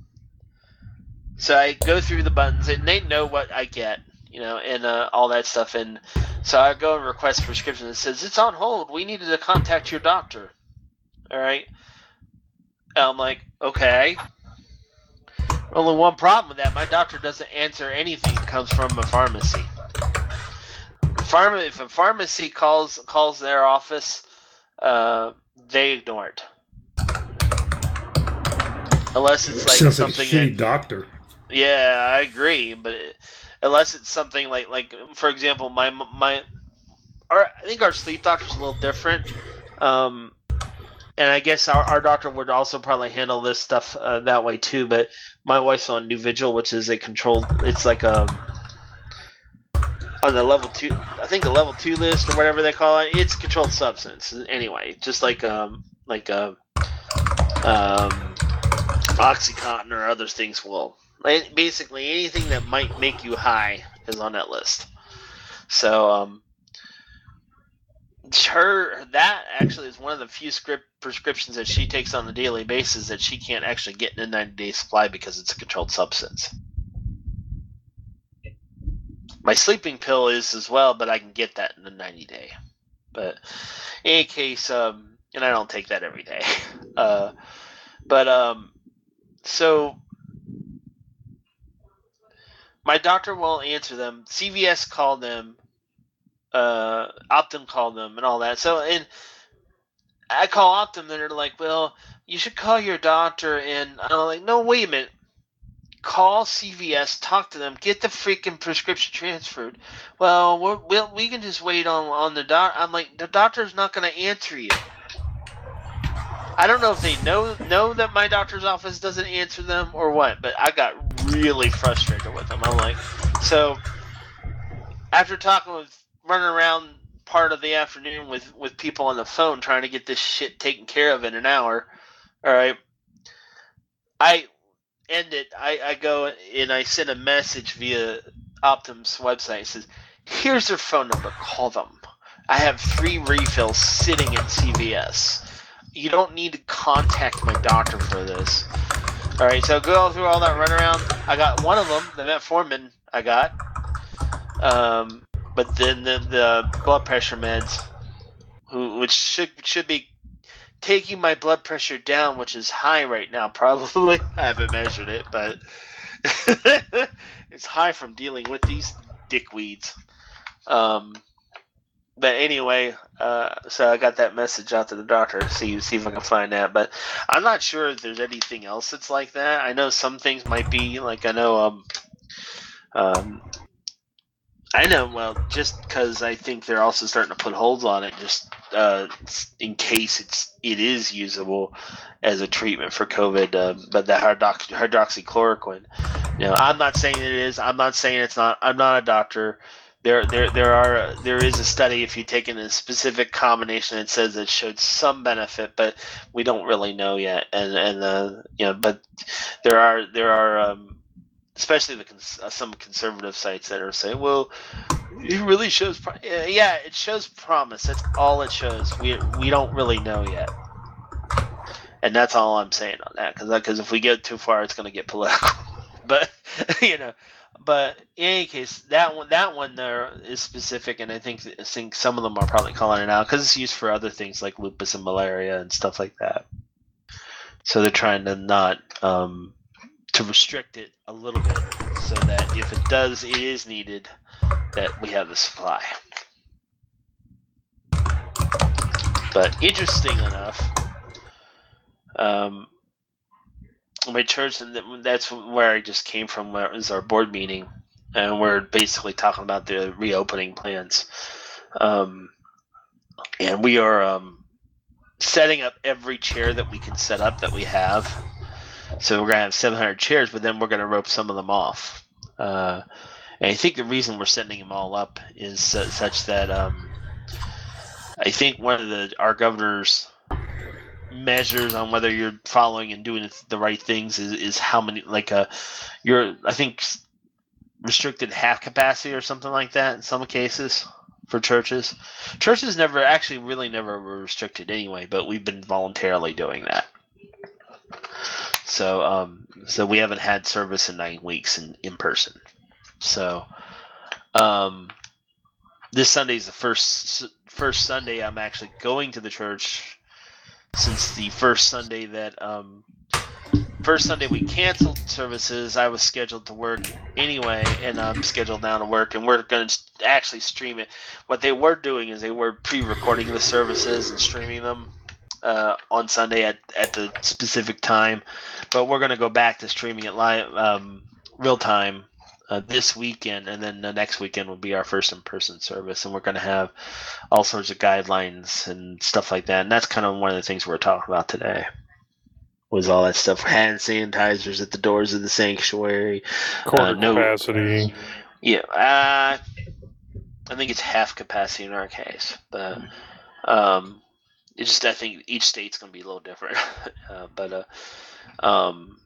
so I go through the buttons and they know what I get, you know, and uh, all that stuff. And so I go and request prescription. It says, it's on hold. We needed to contact your doctor. All right. And I'm like, okay. Only one problem with that. My doctor doesn't answer anything that comes from a pharmacy. Pharma, if a pharmacy calls calls their office, uh, they ignore it. Unless it's like Sounds like a something. shitty that- doctor. yeah, I agree, but it, unless it's something like like for example, my my, our I think our sleep doctor's a little different. Um, and I guess our, our doctor would also probably handle this stuff uh, that way too. But my wife's on Nuvigil, which is a controlled. It's like a on the level two, I think the level two list or whatever they call it. It's controlled substance anyway, just like um like uh, um OxyContin or other things will. Like, basically anything that might make you high is on that list. So um, her that actually is one of the few script prescriptions that she takes on a daily basis that she can't actually get in a ninety day supply because it's a controlled substance. My sleeping pill is as well, but I can get that in the ninety day. But in any case, um, and I don't take that every day. Uh, but um, so my doctor won't answer them. C V S called them. Uh, Optum called them and all that. So and I call Optum, and they're like, "Well, you should call your doctor." And I'm like, "No, wait a minute. Call C V S, talk to them, get the freaking prescription transferred." Well, we're, we'll, we can just wait on, on the doc. I'm like, the doctor's not going to answer you. I don't know if they know know that my doctor's office doesn't answer them or what, but I got really frustrated with them. I'm like, so after talking with, running around part of the afternoon with, with people on the phone trying to get this shit taken care of in an hour, all right, I end it. I, I go and I send a message via Optum's website. It says, here's their phone number. Call them. I have three refills sitting in C V S. You don't need to contact my doctor for this. All right, so go through all that runaround. I got one of them, the metformin I got. Um, but then the, the blood pressure meds, who, which should should be taking my blood pressure down, which is high right now. Probably I haven't measured it, but it's high from dealing with these dickweeds. Um, but anyway, uh, so I got that message out to the doctor to see see if I can find that. But I'm not sure if there's anything else that's like that. I know some things might be like I know um um. I know, well, just because I think they're also starting to put holds on it, just uh, in case it's it is usable as a treatment for COVID. Uh, but the hydrox- hydroxychloroquine, you know, I'm not saying it is. I'm not saying it's not. I'm not a doctor. There, there, there are. There is a study. If you take in a specific combination, it says it showed some benefit, but we don't really know yet. And and uh, you know, but there are there are. Um, Especially the cons- uh, some conservative sites that are saying, "Well, it really shows." Pro-. Yeah, it shows promise. That's all it shows. We we don't really know yet, and that's all I'm saying on that. Because because if we get too far, it's going to get political. But you know, but in any case, that one that one there is specific, and I think I think some of them are probably calling it out because it's used for other things like lupus and malaria and stuff like that. So they're trying to not. Um, to restrict it a little bit so that if it does, it is needed, that we have the supply. But interesting enough, um, my church, and that's where I just came from, where it was our board meeting, and we're basically talking about the reopening plans. Um, and we are um, setting up every chair that we can set up that we have. So we're going to have seven hundred chairs, but then we're going to rope some of them off. Uh, and I think the reason we're setting them all up is uh, such that um, I think one of the our governor's measures on whether you're following and doing the right things is, is how many, like, uh, you're, I think, restricted half capacity or something like that in some cases for churches. Churches never, actually really never were restricted anyway, but we've been voluntarily doing that. So, um, so we haven't had service in nine weeks in, in person. So, um, this Sunday is the first first Sunday I'm actually going to the church since the first Sunday that um, first Sunday we canceled services. I was scheduled to work anyway, and I'm scheduled now to work, and we're going to actually stream it. What they were doing is they were pre-recording the services and streaming them. Uh, on Sunday at, at the specific time, but we're going to go back to streaming it live, um, real time uh, this weekend, and then the next weekend will be our first in-person service, and we're going to have all sorts of guidelines and stuff like that, and that's kind of one of the things we're talking about today, was all that stuff. Hand sanitizers at the doors of the sanctuary. Quarter uh, no, capacity. Yeah, uh, I think it's half capacity in our case, but um, it's just I think each state's going to be a little different. uh, but uh, um,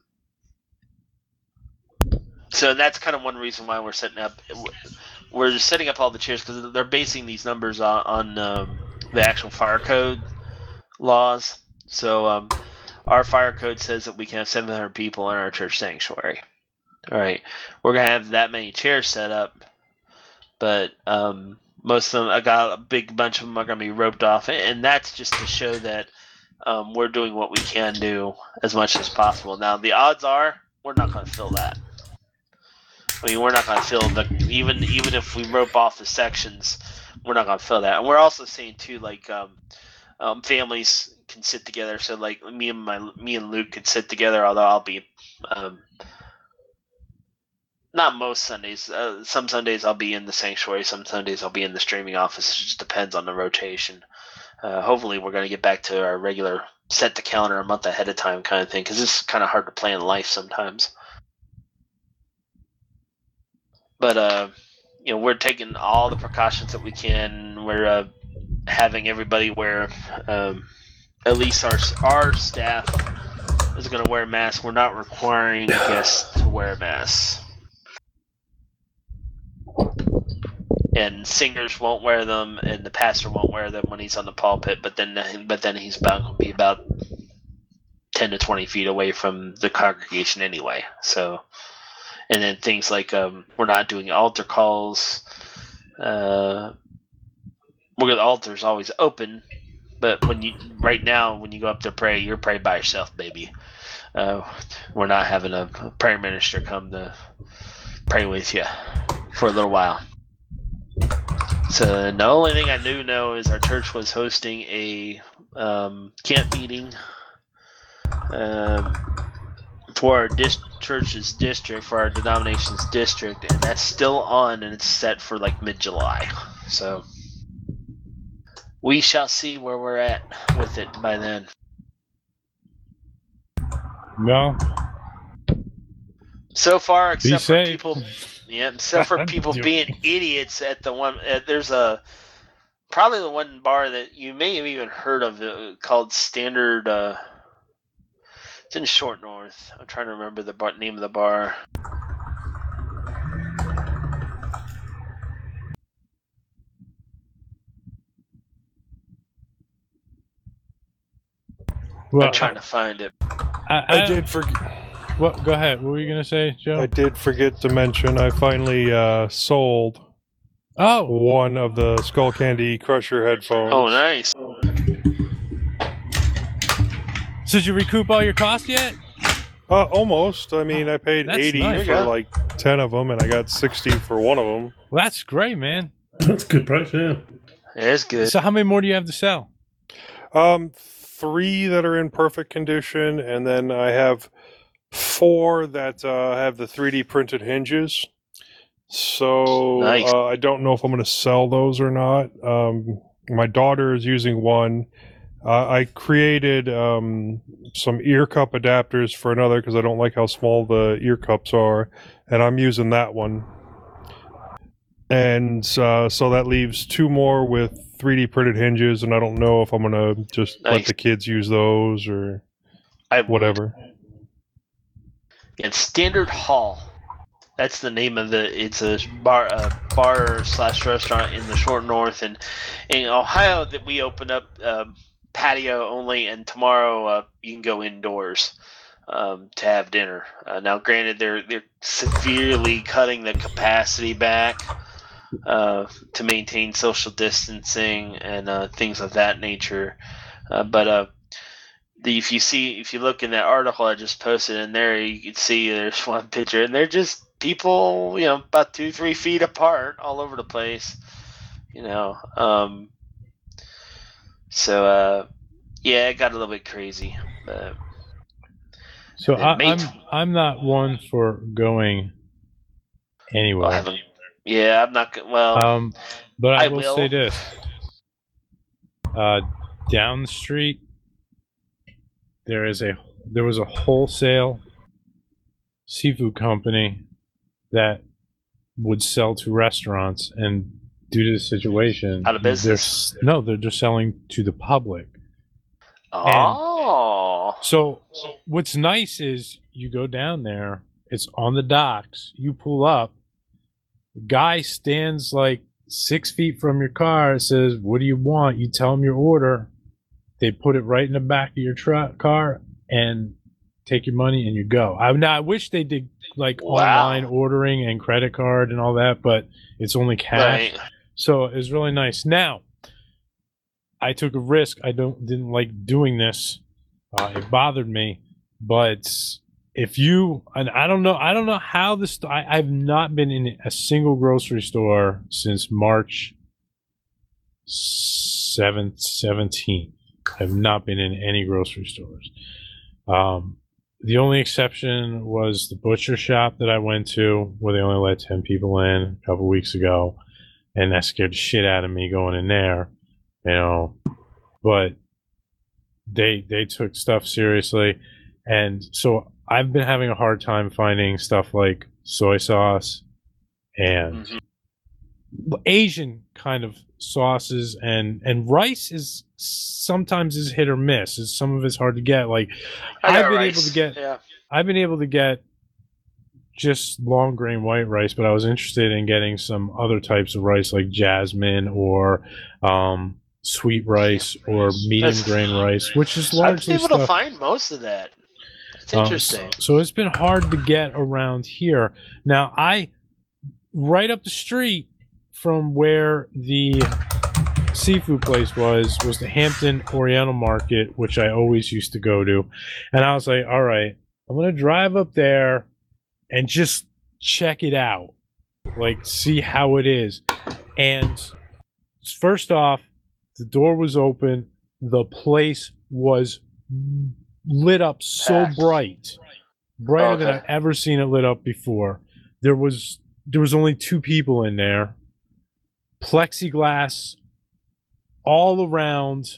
so that's kind of one reason why we're setting up. We're just setting up all the chairs because they're basing these numbers on, on um, the actual fire code laws. So um, our fire code says that we can have seven hundred people in our church sanctuary. All right, we're gonna have that many chairs set up, but um, most of them, I got a big bunch of them are gonna be roped off, and that's just to show that um, we're doing what we can do as much as possible. Now, the odds are we're not gonna fill that. I mean, we're not gonna fill the even even if we rope off the sections, we're not gonna fill that. And we're also seeing too, like um, um, families can sit together. So like me and my me and Luke could sit together, although I'll be. Um, Not most Sundays. Uh, some Sundays I'll be in the sanctuary. Some Sundays I'll be in the streaming office. It just depends on the rotation. Uh, hopefully we're going to get back to our regular set the calendar a month ahead of time kind of thing, because it's kind of hard to plan life sometimes. But, uh, you know, we're taking all the precautions that we can. We're uh, having everybody wear, um, at least our, our staff is going to wear masks. We're not requiring guests to wear masks. And singers won't wear them, and the pastor won't wear them when he's on the pulpit. But then, but then he's bound to be about ten to twenty feet away from the congregation anyway. So, and then things like um, we're not doing altar calls. Uh, we're the altar's always open, But when you right now, when you go up to pray, you're praying by yourself, baby. Uh, we're not having a prayer minister come to pray with you for a little while. So the only thing I do know is our church was hosting a um, camp meeting um, for our dis- church's district, for our denomination's district, and that's still on, and it's set for like mid-July. So we shall see where we're at with it by then. No. So far, except for safe. people, yeah, except for people being idiots at the one. Uh, there's a probably the one bar that you may have even heard of uh, called Standard. Uh, it's in Short North. I'm trying to remember the bar, name of the bar. Well, I'm trying to find it. I, I did forget. What? Go ahead. What were you gonna say, Joe? I did forget to mention. I finally uh, sold. Oh, one of the Skull Candy Crusher headphones. Oh, nice. So did you recoup all your costs yet? Uh, almost. I mean, I paid That's eighty nice. for like ten of them, and I got sixty for one of them. Well, that's great, man. That's a good price, yeah. It's good. So how many more do you have to sell? Um, three that are in perfect condition, and then I have four that uh, have the three D printed hinges. So Nice. uh, I don't know if I'm going to sell those or not. Um, my daughter is using one. Uh, I created um, some ear cup adapters for another because I don't like how small the ear cups are, and I'm using that one. And uh, so that leaves two more with three D printed hinges, and I don't know if I'm going to just let Nice. the kids use those or I whatever. It's Standard Hall. That's the name of the. It's a bar, uh, bar slash restaurant in the Short North, and in Ohio that we opened up um, patio only, and tomorrow uh, you can go indoors um, to have dinner. Uh, now, granted, they're they're severely cutting the capacity back uh, to maintain social distancing and uh, things of that nature, uh, but. Uh, The, if you see, if you look in that article I just posted in there, you can see there's one picture, and they're just people, you know, about two, three feet apart, all over the place, you know. Um, so, uh, yeah, it got a little bit crazy. But So it I, may- I'm I'm not one for going anywhere. well, I haven't, yeah, I'm not. go- Well, Um, but I, I will, will. say this: uh, down the street, there is a there was a wholesale seafood company that would sell to restaurants, and due to the situation, Out of they're business. s- no, they're just selling to the public. oh, So what's nice is you go down there, it's on the docks, you pull up, the guy stands like six feet from your car, says, "What do you want?" You tell him your order, they put it right in the back of your truck car and take your money and you go. I now I wish they did like Wow. online ordering and credit card and all that, but it's only cash. right. So it was really nice. Now, I took a risk. I don't didn't like doing this. Uh, it bothered me. But if you and I don't know, I don't know how this. I, I've not been in a single grocery store since March seventh, seventeenth. I've not been in any grocery stores. Um, the only exception was the butcher shop that I went to, where they only let ten people in a couple weeks ago, and that scared the shit out of me going in there, you know. But they they took stuff seriously, and so I've been having a hard time finding stuff like soy sauce and Asian kind of sauces, and and rice is sometimes is hit or miss. It's, some of it's hard to get. Like I got I've been rice. able to get Yeah. I've been able to get just long grain white rice, but I was interested in getting some other types of rice like jasmine or um, sweet rice or medium That's- grain rice, which is I've largely been able to stuff. find most of that. It's Um, interesting. so it's been hard to get around here. Now, I right up the street from where the seafood place was was the Hampton Oriental Market, which I always used to go to. And I was like, all right, I'm going to drive up there and just check it out. Like, see how it is. And first off, the door was open. The place was lit up so bright. Brighter Okay. than I've ever seen it lit up before. There was there was only two people in there. Plexiglass all around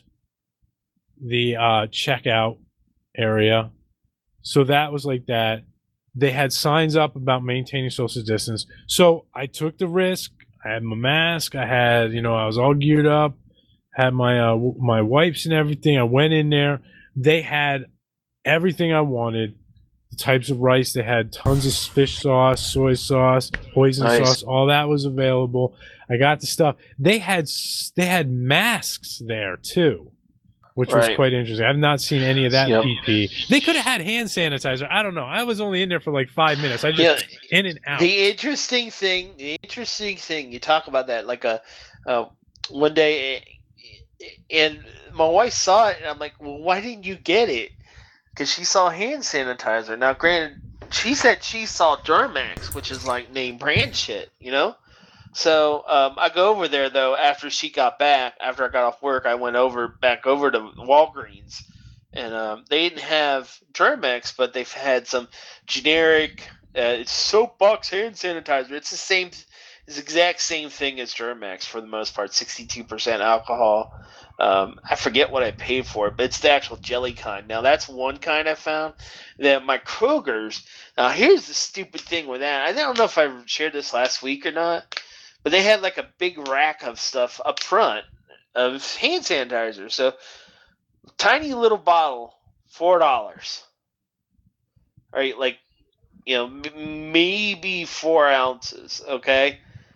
the uh, checkout area. So that was like that. They had signs up about maintaining social distance. So I took the risk. I had my mask. I had, you know, I was all geared up. Had my uh, w- my wipes and everything. I went in there. They had everything I wanted. The types of rice. They had tons of fish sauce, soy sauce, hoisin Nice. sauce. All that was available. I got the stuff. They had s- they had masks there too, which was Right. quite interesting. I've not seen any of that Yep. P P. They could have had hand sanitizer. I don't know. I was only in there for like five minutes. I just in and out. The interesting thing, the interesting thing, you talk about that like a uh, one day, and my wife saw it, and I'm like, well, why didn't you get it? Because she saw hand sanitizer. Now, granted, she said she saw Duramax, which is like name brand shit, you know. So um, I go over there though after she got back. After I got off work, I went over back over to Walgreens, and um, they didn't have Duramax, but they've had some generic. Uh, it's soapbox hand sanitizer. It's the same. It's the exact same thing as Duramax for the most part. sixty-two percent alcohol. Um, I forget what I paid for it, but it's the actual jelly kind. Now that's one kind I found. That my Kroger's. Now here's the stupid thing with that. I don't know if I shared this last week or not, but they had like a big rack of stuff up front of hand sanitizer. So tiny little bottle, four dollars. Right, like you know, m- maybe four ounces. Okay,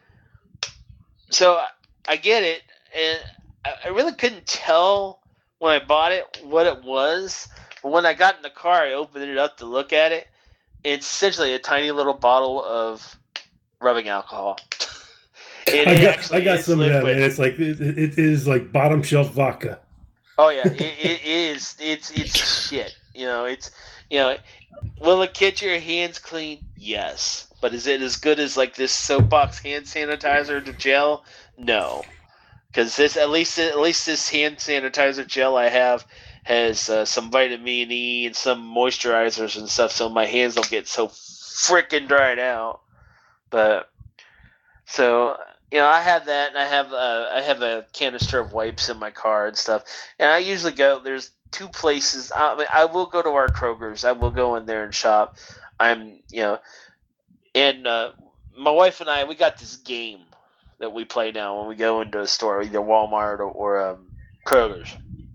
so I, I get it, and I, I really couldn't tell when I bought it what it was. But when I got in the car, I opened it up to look at it. It's essentially a tiny little bottle of rubbing alcohol. It I got, actually I got is some of that, liquid. and it's like it, it is like bottom shelf vodka. Oh yeah, it, it is. It's it's shit. You know, it's you know. Will it get your hands clean? Yes, but is it as good as like this soapbox hand sanitizer to gel? No, because this at least at least this hand sanitizer gel I have has uh, some vitamin E and some moisturizers and stuff, so my hands don't get so freaking dried out. But so. You know, I have that, and I have uh, I have a canister of wipes in my car and stuff. And I usually go. There's two places. I, mean, I will go to our Kroger's. I will go in there and shop. I'm, you know, and uh, my wife and I, we got this game that we play now when we go into a store, either Walmart or, or um, Kroger's.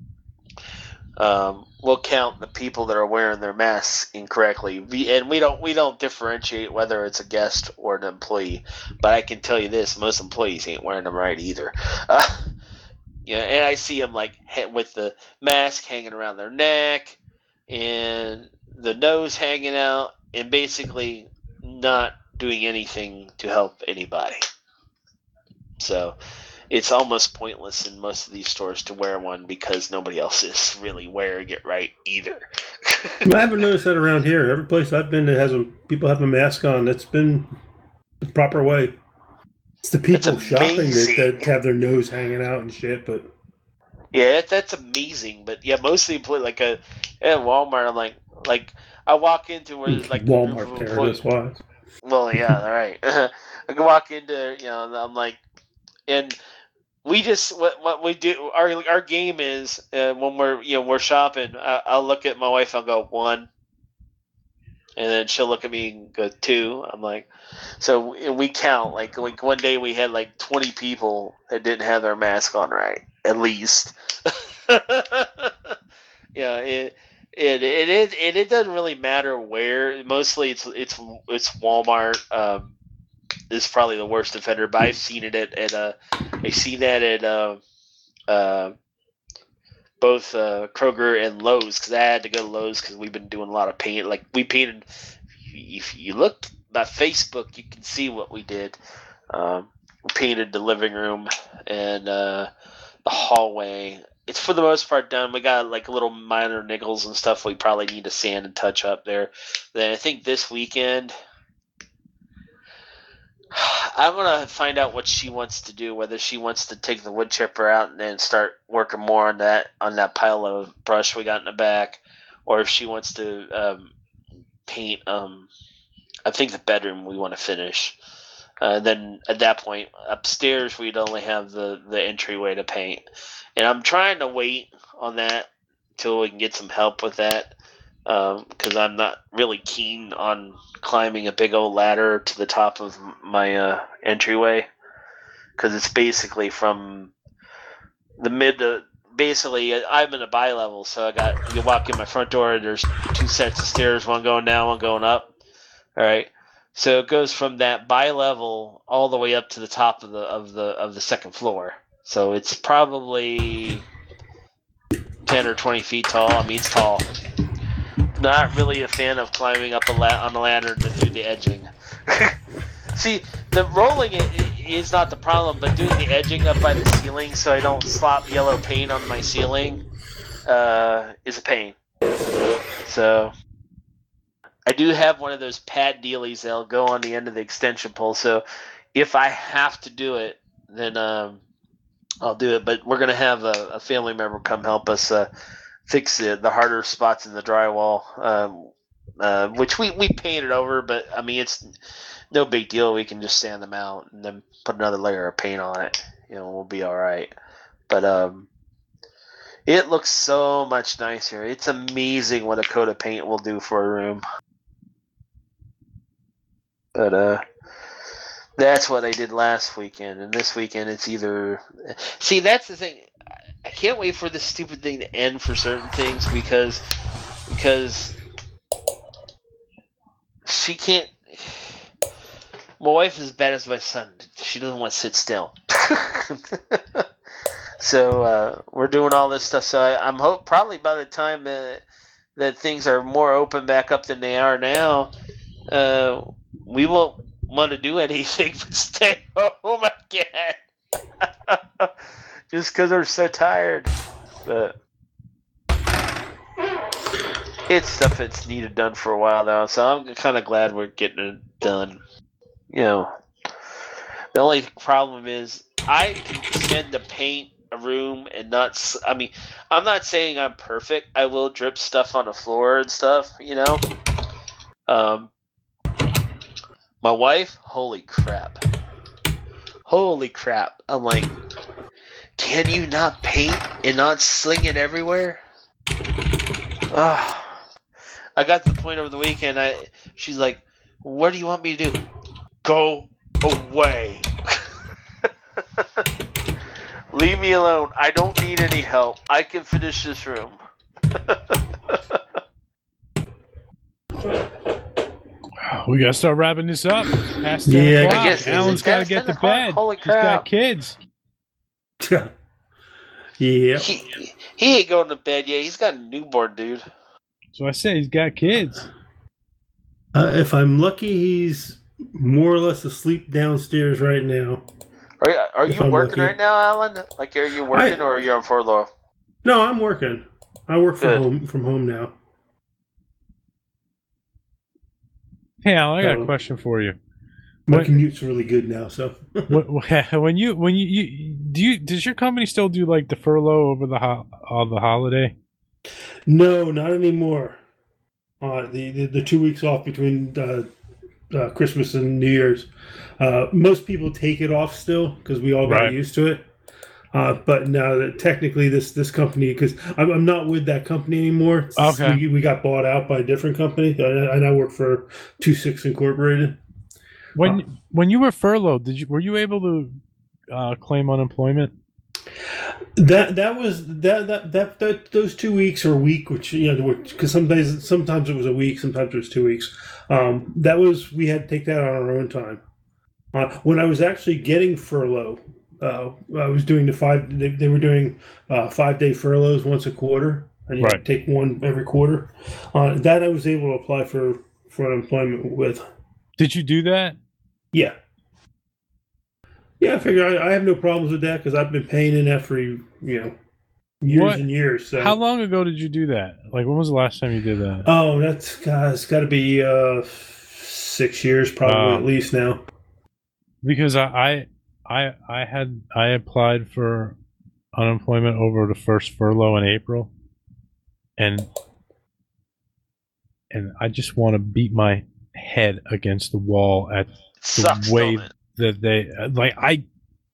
Um, we'll count the people that are wearing their masks incorrectly, we, and we don't we don't differentiate whether it's a guest or an employee. But I can tell you this: most employees ain't wearing them right either. Uh, yeah, and I see them like with the mask hanging around their neck and the nose hanging out, and basically not doing anything to help anybody. So. It's almost pointless in most of these stores to wear one because nobody else is really wearing it right either. I haven't noticed that around here. Every place I've been that has a people have a mask on. That's been the proper way. It's the people shopping that, that have their nose hanging out and shit. But yeah, that, that's amazing. But yeah, mostly employ like a at Walmart. I'm like, like I walk into where there's like Walmart Paradise Wise. Well, yeah, all right. I can walk into, you know, I'm like, and. We just what what we do our our game is uh, when we're you know we're shopping. I, I'll look at my wife. I'll go one, and then she'll look at me and go two. I'm like, so we count. Like like one day we had like twenty people that didn't have their mask on right, at least. yeah, it it it it it, it doesn't really matter where. Mostly it's it's it's Walmart. Um, is probably the worst offender, but I've seen it at, at uh, I see that at uh, uh, both uh, Kroger and Lowe's because I had to go to Lowe's because we've been doing a lot of paint. Like we painted. If you look at Facebook, you can see what we did. Um, we painted the living room and uh, the hallway. It's for the most part done. We got like little minor niggles and stuff we probably need to sand and touch up there. Then I think this weekend I'm gonna find out what she wants to do. Whether she wants to take the wood chipper out and then start working more on that on that pile of brush we got in the back, or if she wants to um, paint. Um, I think the bedroom we want to finish. Uh, then at that point, upstairs we'd only have the, the entryway to paint. And I'm trying to wait on that until we can get some help with that, because um, I'm not really keen on climbing a big old ladder to the top of my uh, entryway, because it's basically from the mid to basically I'm in a bi-level, so I got you walk in my front door and there's two sets of stairs, one going down, one going up. All right. So it goes from that bi-level all the way up to the top of the of the of the second floor. So it's probably ten or twenty feet tall. I mean, it's tall. Not really a fan of climbing up a la- on a ladder to do the edging. See, the rolling it is not the problem, but doing the edging up by the ceiling so I don't slop yellow paint on my ceiling uh, is a pain. So I do have one of those pad dealies that'll go on the end of the extension pole. So if I have to do it, then um, I'll do it. But we're going to have a, a family member come help us uh, fix the, the harder spots in the drywall, um, uh, which we, we painted over. But, I mean, it's no big deal. We can just sand them out and then put another layer of paint on it. You know, we'll be all right. But um, it looks so much nicer. It's amazing what a coat of paint will do for a room. But uh, that's what I did last weekend, and this weekend it's either. See, that's the thing. I can't wait for this stupid thing to end for certain things because because she can't. My wife is as bad as my son. She doesn't want to sit still. So uh, we're doing all this stuff. So I, I'm hope probably by the time uh, that things are more open back up than they are now. Uh, we won't want to do anything but stay home again. Just because we're so tired. But it's stuff that's needed done for a while now, so I'm kind of glad we're getting it done. You know, the only problem is I can tend to paint a room and not, I mean, I'm not saying I'm perfect. I will drip stuff on the floor and stuff, you know. Um, My wife, holy crap. Holy crap. I'm like, can you not paint and not sling it everywhere? Ah, I got to the point over the weekend, I she's like, what do you want me to do? Go away. Leave me alone. I don't need any help. I can finish this room. We gotta start wrapping this up. Past ten Yeah, o'clock. I guess, Alan's gotta get to bed. Holy He's got crap. kids. Yeah. He, he ain't going to bed yet. He's got a newborn, dude. So I say he's got kids. Uh, if I'm lucky, he's more or less asleep downstairs right now. Are, are If you I'm working lucky. right now, Alan? Like, are you working I- or are you on furlough? No, I'm working. I work from Good. home from home now. Hey, Alan, I got So- a question for you. My What- commute's really good now, so When when you when you, you do you does your company still do like the furlough over the ho- uh, the holiday? no, not anymore. Uh, the, the the two weeks off between uh, uh, Christmas and New Year's, uh, most people take it off still because we all got Right. used to it. Uh, but now that technically this this company, because I'm, I'm not with that company anymore. Okay. we, we got bought out by a different company. I, I now work for Two Six Incorporated. When Uh, when you were furloughed, did you were you able to uh, claim unemployment? That that was that that that, that those two weeks or a week, which you know, because sometimes sometimes it was a week, sometimes it was two weeks. Um, that was we had to take that on our own time. Uh, when I was actually getting furlough, uh, I was doing the five. They, they were doing uh, five day furloughs once a quarter, and you had Right. to take one every quarter. Uh, that I was able to apply for for unemployment with. Did you do that? Yeah. Yeah, I figure I, I have no problems with that because I've been paying in that for you know years What? and years. So How long ago did you do that? Like, when was the last time you did that? Oh, that's God, it's got to be uh, six years probably Uh, at least now. Because I, I, I, I had I applied for unemployment over the first furlough in April, and and I just want to beat my head against the wall at the Sucks, way don't it? that they like. I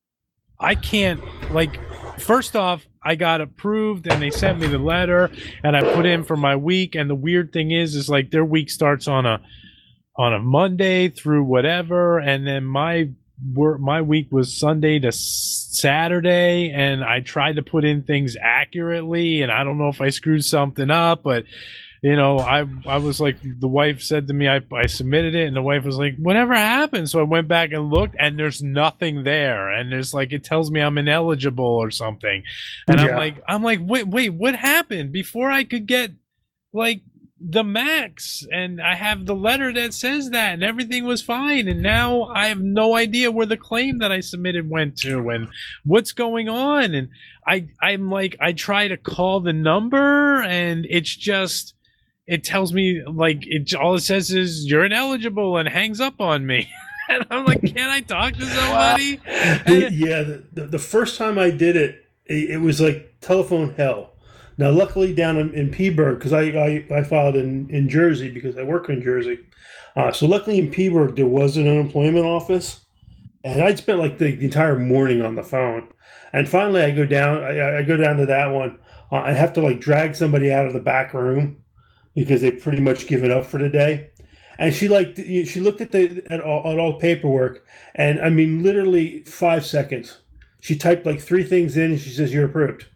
I can't like. First off, I got approved and they sent me the letter and I put in for my week. And the weird thing is, is like their week starts on a on a Monday through whatever, and then my work my week was Sunday to Saturday, and I tried to put in things accurately, and I don't know if I screwed something up, but you know, I I was like, the wife said to me, I, I submitted it, and the wife was like, whatever happened? So I went back and looked, and there's nothing there, and there's like, it tells me I'm ineligible or something, and Yeah. I'm like, I'm like, wait, wait, what happened before I could get like the max? And I have the letter that says that, and everything was fine, and now I have no idea where the claim that I submitted went to, and what's going on, and I I'm like, I try to call the number, and it's just. It tells me, like, it all it says is you're ineligible and hangs up on me. And I'm like, can't I talk to somebody? The- yeah, the, the, the first time I did it, it, it was like telephone hell. Now, luckily down in, in Peaburg, because I, I, I filed in, in Jersey because I work in Jersey. Uh, so luckily in Peaburg, there was an unemployment office. And I'd spent like the entire morning on the phone. And finally I go down, I, I go down to that one. Uh, I have to like drag somebody out of the back room, because they've pretty much given up for the day. And she like she looked at the at all, at all paperwork, and I mean literally five seconds. She typed like three things in, and she says, "You're approved."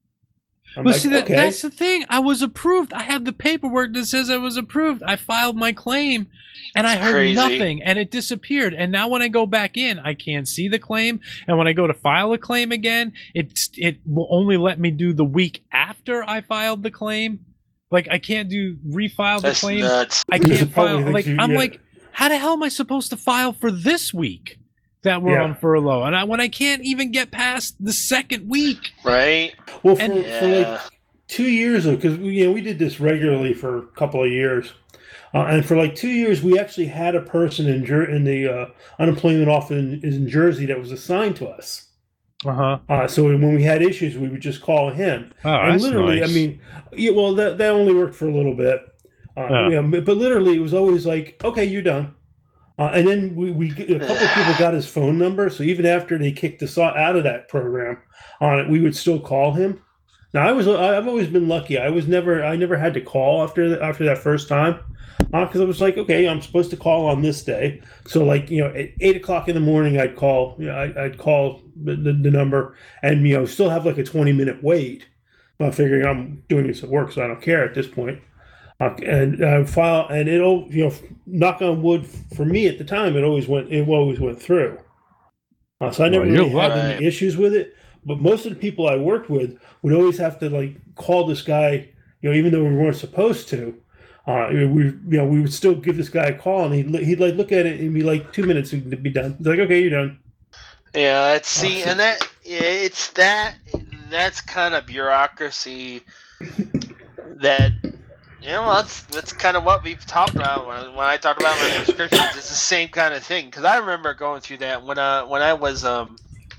I'm Well, like, see, that, okay. that's the thing. I was approved. I have the paperwork that says I was approved. I filed my claim, and I heard Crazy. nothing, and it disappeared. And now when I go back in, I can't see the claim. And when I go to file a claim again, it it will only let me do the week after I filed the claim. Like, I can't do refile the That's claim. nuts. I Because can't it probably file. Like, thinks you- I'm yeah. like, how the hell am I supposed to file for this week that we're Yeah. on furlough? And I, when I can't even get past the second week. Right? Well, for, And- for Yeah. like two years, because you know we did this regularly for a couple of years, uh, and for like two years, we actually had a person in Jer- in the uh, unemployment office in, in Jersey that was assigned to us. Uh-huh. Uh, so when we had issues, we would just call him. Oh, and that's literally, nice. I mean, yeah, well, that that only worked for a little bit. Uh, Yeah. yeah, but but literally, it was always like, okay, you're done. Uh, and then we, we a couple of people got his phone number, so even after they kicked us out of that program, on it, we would still call him. Now I was I've always been lucky. I was never I never had to call after the, after that first time, because I was like, okay, I'm supposed to call on this day. So like you know, at eight o'clock in the morning, I'd call. You know, I, I'd call the, the, the number, and you know, still have like a twenty minute wait. I'm figuring I'm doing this at work, so I don't care at this point. Uh, and uh, file, and it'll you know, knock on wood for me at the time, it always went it always went through. Uh, so I never Well, really you're had right. any issues with it. But most of the people I worked with would always have to like call this guy, you know, even though we weren't supposed to. Uh, we, you know, we would still give this guy a call, and he'd he'd like look at it and be like two minutes to be done. He's like, okay, you're done. Yeah, let's see, Awesome. and that yeah, it's that that's kind of bureaucracy that you know that's that's kind of what we've talked about when, when I talked about my prescriptions. It's the same kind of thing because I remember going through that when uh when I was um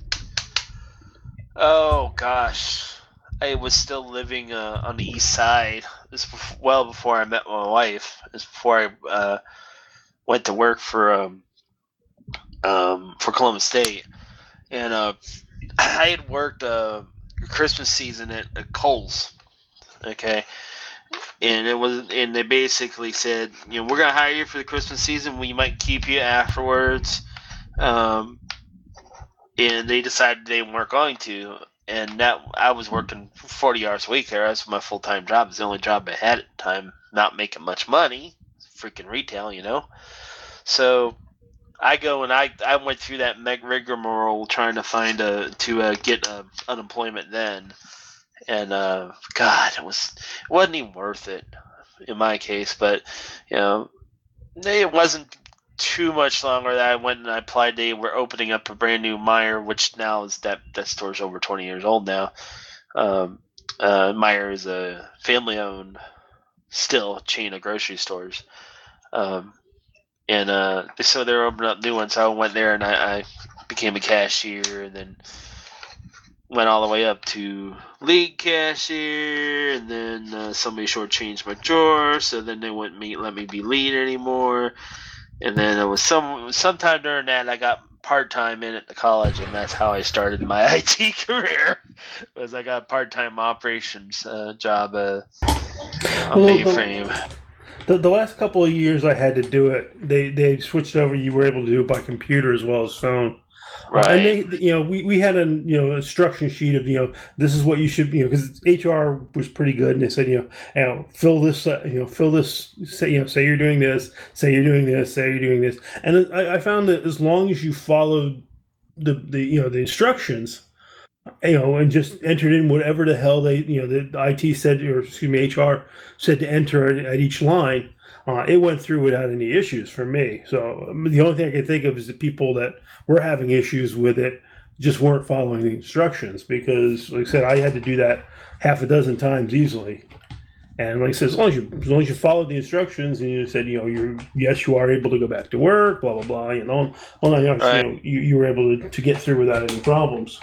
oh gosh I was still living uh, on the east side. This was well before I met my wife. This was before I uh, went to work for um um for Columbus State. And uh, I had worked uh, Christmas season at, at Kohl's, okay, and it was, and they basically said, you know, we're gonna hire you for the Christmas season. We might keep you afterwards, um, and they decided they weren't going to. And that I was working forty hours a week there. That's my full time job. It's the only job I had at the time. Not making much money, freaking retail, you know. So I go and I, I went through that meg rigmarole trying to find a to uh, get uh, unemployment then, and uh, God, it was it wasn't even worth it in my case. But you know, it wasn't too much longer that I went and I applied. They were opening up a brand new Meijer, which now is that that store's over twenty years old now. Um, uh, Meijer is a family-owned, still chain of grocery stores, um, and uh, so they're opening up new ones. So I went there and I, I became a cashier, and then went all the way up to lead cashier, and then uh, somebody shortchanged my drawer, so then they wouldn't me, let me be lead anymore. And then it was some sometime during that I got part time in at the college, and that's how I started my I T career. Was I got a part time operations uh, job uh, on Well, mainframe. The, the last couple of years I had to do it. They they switched over. You were able to do it by computer as well as phone. Right. Uh, and they, you know, we, we had a you know instruction sheet of you know this is what you should you know because H R was pretty good, and they said you know, you know fill this uh, you know fill this say you know say you're doing this, say you're doing this, say you're doing this, and I, I found that as long as you followed the the you know the instructions, you know, and just entered in whatever the hell they you know the I T said or excuse me H R said to enter at, at each line. Uh, it went through without any issues for me. So um, the only thing I can think of is the people that were having issues with it just weren't following the instructions because, like I said, I had to do that half a dozen times easily. And like I said, as long as you as long as you followed the instructions and you said, you know, you're yes, you are able to go back to work, blah blah blah, you know, all that, you know, Right. you, know, you, you were able to, to get through without any problems.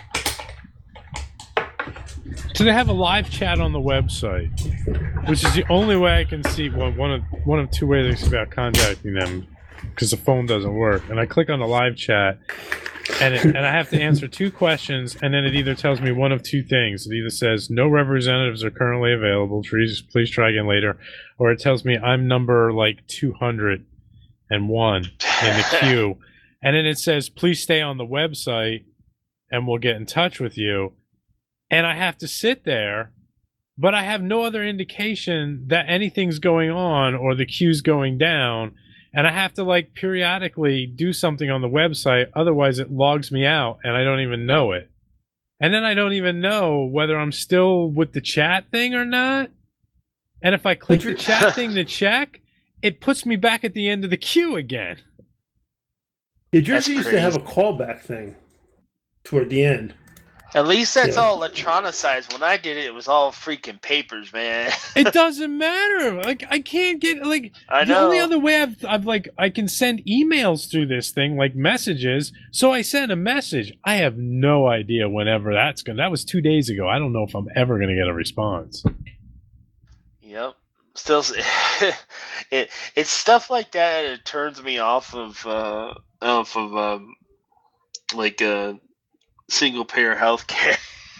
So they have a live chat on the website, which is the only way I can see well, one of one of two ways I can see about contacting them because the phone doesn't work. And I click on the live chat, and it, and I have to answer two questions, and then it either tells me one of two things. It either says no representatives are currently available. Please please try again later, or it tells me I'm number like two hundred and one in the queue, and then it says please stay on the website, and we'll get in touch with you. And I have to sit there, but I have no other indication that anything's going on or the queue's going down. And I have to, like, periodically do something on the website. Otherwise, it logs me out, and I don't even know it. And then I don't even know whether I'm still with the chat thing or not. And if I click the chat thing to check, it puts me back at the end of the queue again. Yeah, Jersey used to have a callback thing toward the end. At least that's Yeah. all electronicized. When I did it, it was all freaking papers, man. It doesn't matter. Like I can't get like I the know. only other way I've I've like I can send emails through this thing, like messages. So I sent a message. I have no idea whenever that's gonna. That was two days ago. I don't know if I'm ever gonna get a response. Yep. Still, it it's stuff like that. It turns me off of uh, off of um, like uh, single payer healthcare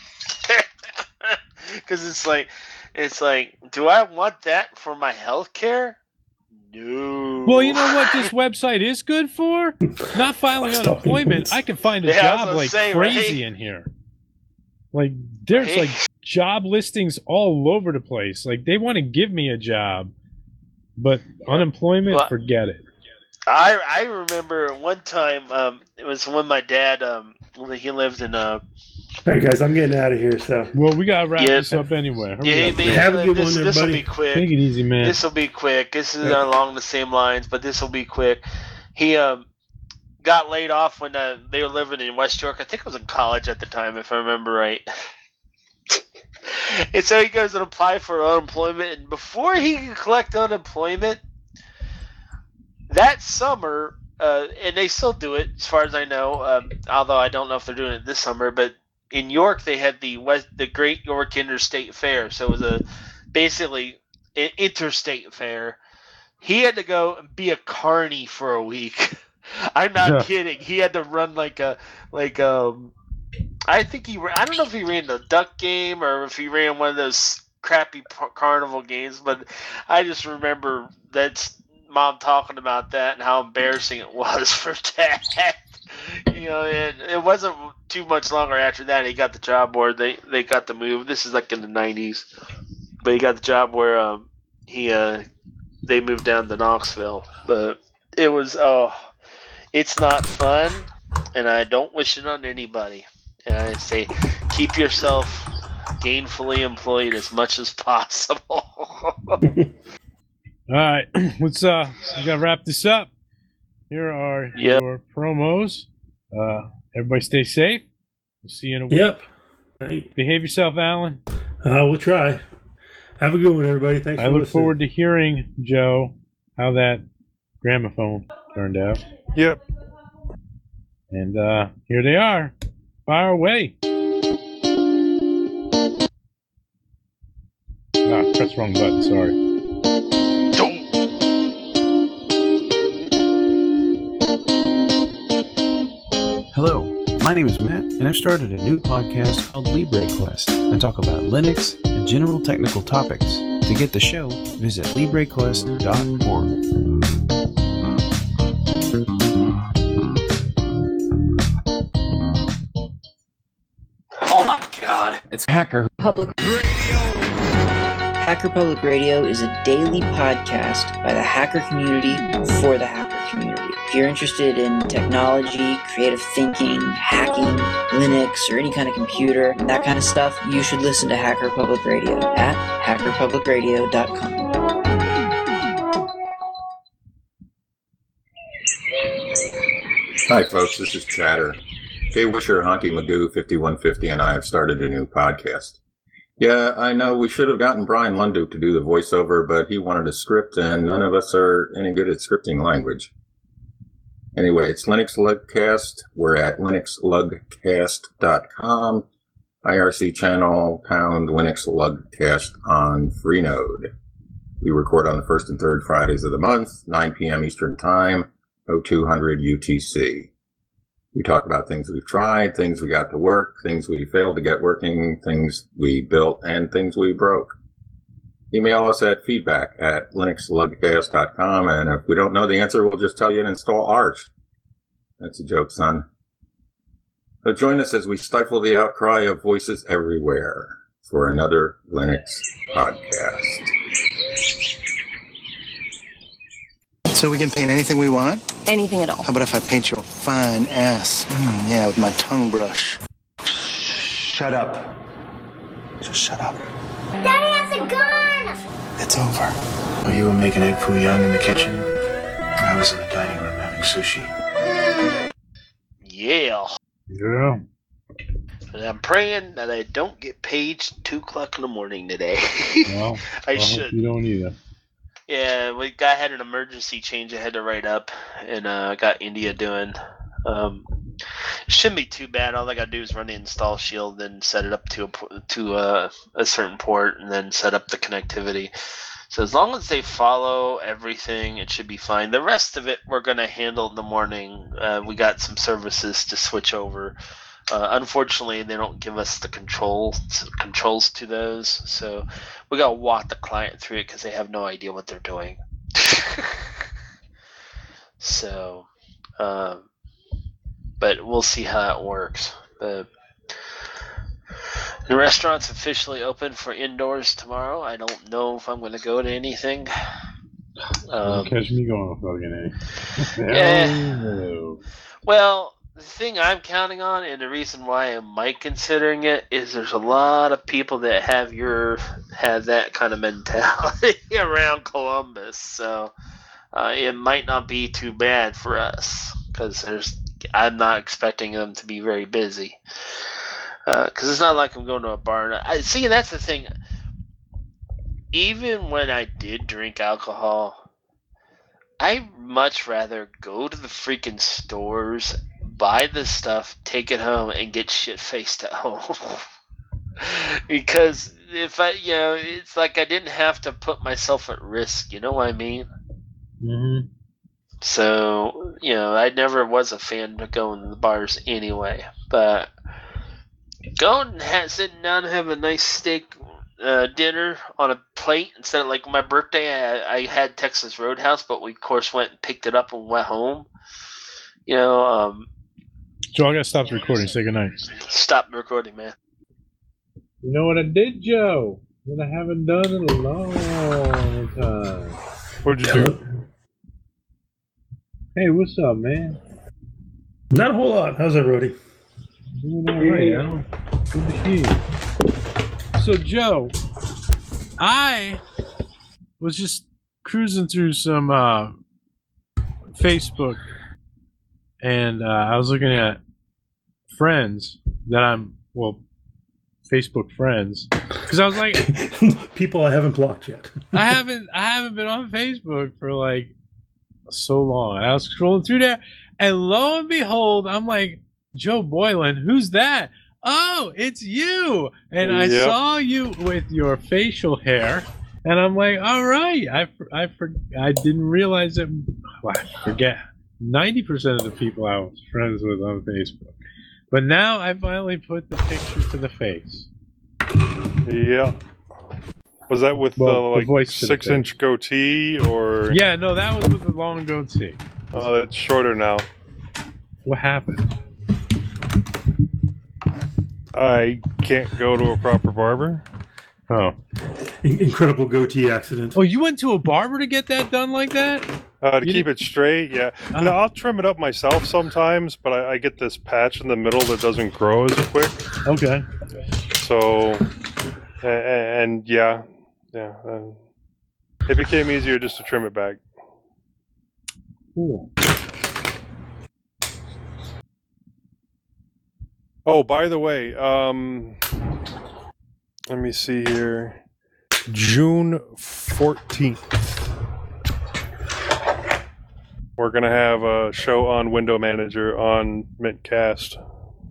because it's like it's like, do I want that for my healthcare? No. Well, you know what this website is good for? Not filing unemployment. I can find a Yeah, I was job gonna like say, crazy right? in here. Like there's Right. like job listings all over the place. Like they want to give me a job, but unemployment, Well, forget it. I I remember one time. Um, it was when my dad um when he lived in uh All right, guys, I'm getting out of here. So, well, we gotta wrap Yeah. this up anyway. Hurry yeah, up. man, Have a good this, one, this will everybody. be quick. Take it easy, man. This will be quick. This is Yeah. along the same lines, but this will be quick. He um got laid off when uh, they were living in West York. I think it was in college at the time, if I remember right. And so he goes and apply for unemployment, and before he can collect unemployment, that summer, uh, and they still do it as far as I know. Um, although I don't know if they're doing it this summer, but in York they had the West, the Great York Interstate Fair. So it was a basically an interstate fair. He had to go and be a carny for a week. I'm not Yeah. kidding. He had to run like a like um. I think he. I don't know if he ran the duck game or if he ran one of those crappy p- carnival games, but I just remember that's mom talking about that and how embarrassing it was for Dad. You know, and it wasn't too much longer after that he got the job where they they got the move. This is like in the nineties, but he got the job where um he uh they moved down to Knoxville. But it was oh, it's not fun, and I don't wish it on anybody. And I say, keep yourself gainfully employed as much as possible. All right, let's uh, we gotta wrap this up. here are Yep. your promos. Uh, everybody stay safe. We'll see you in a week. Yep. Right. Behave yourself, Alan. Uh, we'll try. Have a good one, everybody. Thanks I for look listening. forward to hearing, Joe, how that gramophone turned out. Yep. And uh, here they are. Fire away. Ah, press wrong button. Sorry. Hello, my name is Matt, and I've started a new podcast called LibreQuest. I talk about Linux and general technical topics. To get the show, visit libre quest dot org. Oh my god. It's Hacker Public Hacker Public Radio is a daily podcast by the hacker community for the hacker community. If you're interested in technology, creative thinking, hacking, Linux, or any kind of computer, that kind of stuff, you should listen to Hacker Public Radio at hacker public radio dot com. Hi, folks. This is Chatter. Jay Wisher, Honky Magoo, fifty-one fifty, and I have started a new podcast. Yeah, I know we should have gotten Brian Lunduke to do the voiceover, but he wanted a script, and none of us are any good at scripting language. Anyway, it's Linux Lugcast. We're at linux lugcast dot com. I R C channel, pound Linux Lugcast on Freenode. We record on the first and third Fridays of the month, nine p.m. Eastern Time, oh two hundred U T C. We talk about things we've tried, things we got to work, things we failed to get working, things we built, and things we broke. Email us at feedback at linux lugcast dot com, and if we don't know the answer, we'll just tell you to install Arch. That's a joke, son. So join us as we stifle the outcry of voices everywhere for another Linux podcast. So we can paint anything we want? Anything at all. How about if I paint your fine ass? Mm, yeah, with my tongue brush. Shut up. Just shut up. Daddy has a gun! It's over. While you were making egg foo young in the kitchen, I was in the dining room having sushi. Yeah. Yeah. And I'm praying that I don't get paged two o'clock in the morning today. Well, I I hope should. you don't either. Yeah, we I had an emergency change I had to write up, and uh, got India doing. Um, it shouldn't be too bad. All I got to do is run the install shield, then set it up to a to a, a certain port, and then set up the connectivity. So as long as they follow everything, it should be fine. The rest of it we're gonna handle in the morning. Uh, we got some services to switch over. Uh, unfortunately, they don't give us the control controls to those, so we gotta walk the client through it because they have no idea what they're doing. so, um, but we'll see how that works. But the restaurant's officially open for indoors tomorrow. I don't know if I'm going to go to anything. Um, Catch me going fucking A. Yeah. No. Well, the thing I'm counting on, and the reason why I might considering it, is there's a lot of people that have your have that kind of mentality around Columbus. So uh, it might not be too bad for us because there's I'm not expecting them to be very busy. Because uh, it's not like I'm going to a bar. I see. That's the thing. Even when I did drink alcohol, I'd much rather go to the freaking stores, buy the stuff, take it home, and get shit faced at home. Because if I, you know, it's like I didn't have to put myself at risk. You know what I mean? Mm-hmm. So, you know, I never was a fan of going to the bars anyway. But going and ha- sitting down and having a nice steak uh, dinner on a plate instead of like my birthday, I, I had Texas Roadhouse, but we of course went and picked it up and went home. You know, um, Joe, I gotta stop the recording. Say goodnight. Stop the recording, man. You know what I did, Joe? That I haven't done in a long time. What'd you do? Hey, what's up, man? Not a whole lot. How's everybody? Doing all right, Alan. Good to see you. So, Joe, I was just cruising through some uh, Facebook and uh, I was looking at friends that I'm well, Facebook friends, because I was like, people I haven't blocked yet. I haven't I haven't been on Facebook for like so long. I was scrolling through there, and lo and behold, I'm like, Joe Boylan, who's that? Oh, it's you! And I Yep. saw you with your facial hair, and I'm like, all right. I I for, I didn't realize that. Well, I forget ninety percent of the people I was friends with on Facebook, but now I finally put the picture to the face. Yeah. Was that with Well, the the like voice to the six inch goatee or? Yeah, no, that was with the long goatee. Oh, that's shorter now. What happened? I can't go to a proper barber. Oh. In- incredible goatee accident. Oh, you went to a barber to get that done like that? Uh, to You keep it straight, yeah. No, I'll trim it up myself sometimes, but I, I get this patch in the middle that doesn't grow as quick. Okay. So, and, and yeah, yeah. Uh, it became easier just to trim it back. Cool. Oh, by the way, um, let me see here. June fourteenth. We're going to have a show on Window Manager on Mintcast.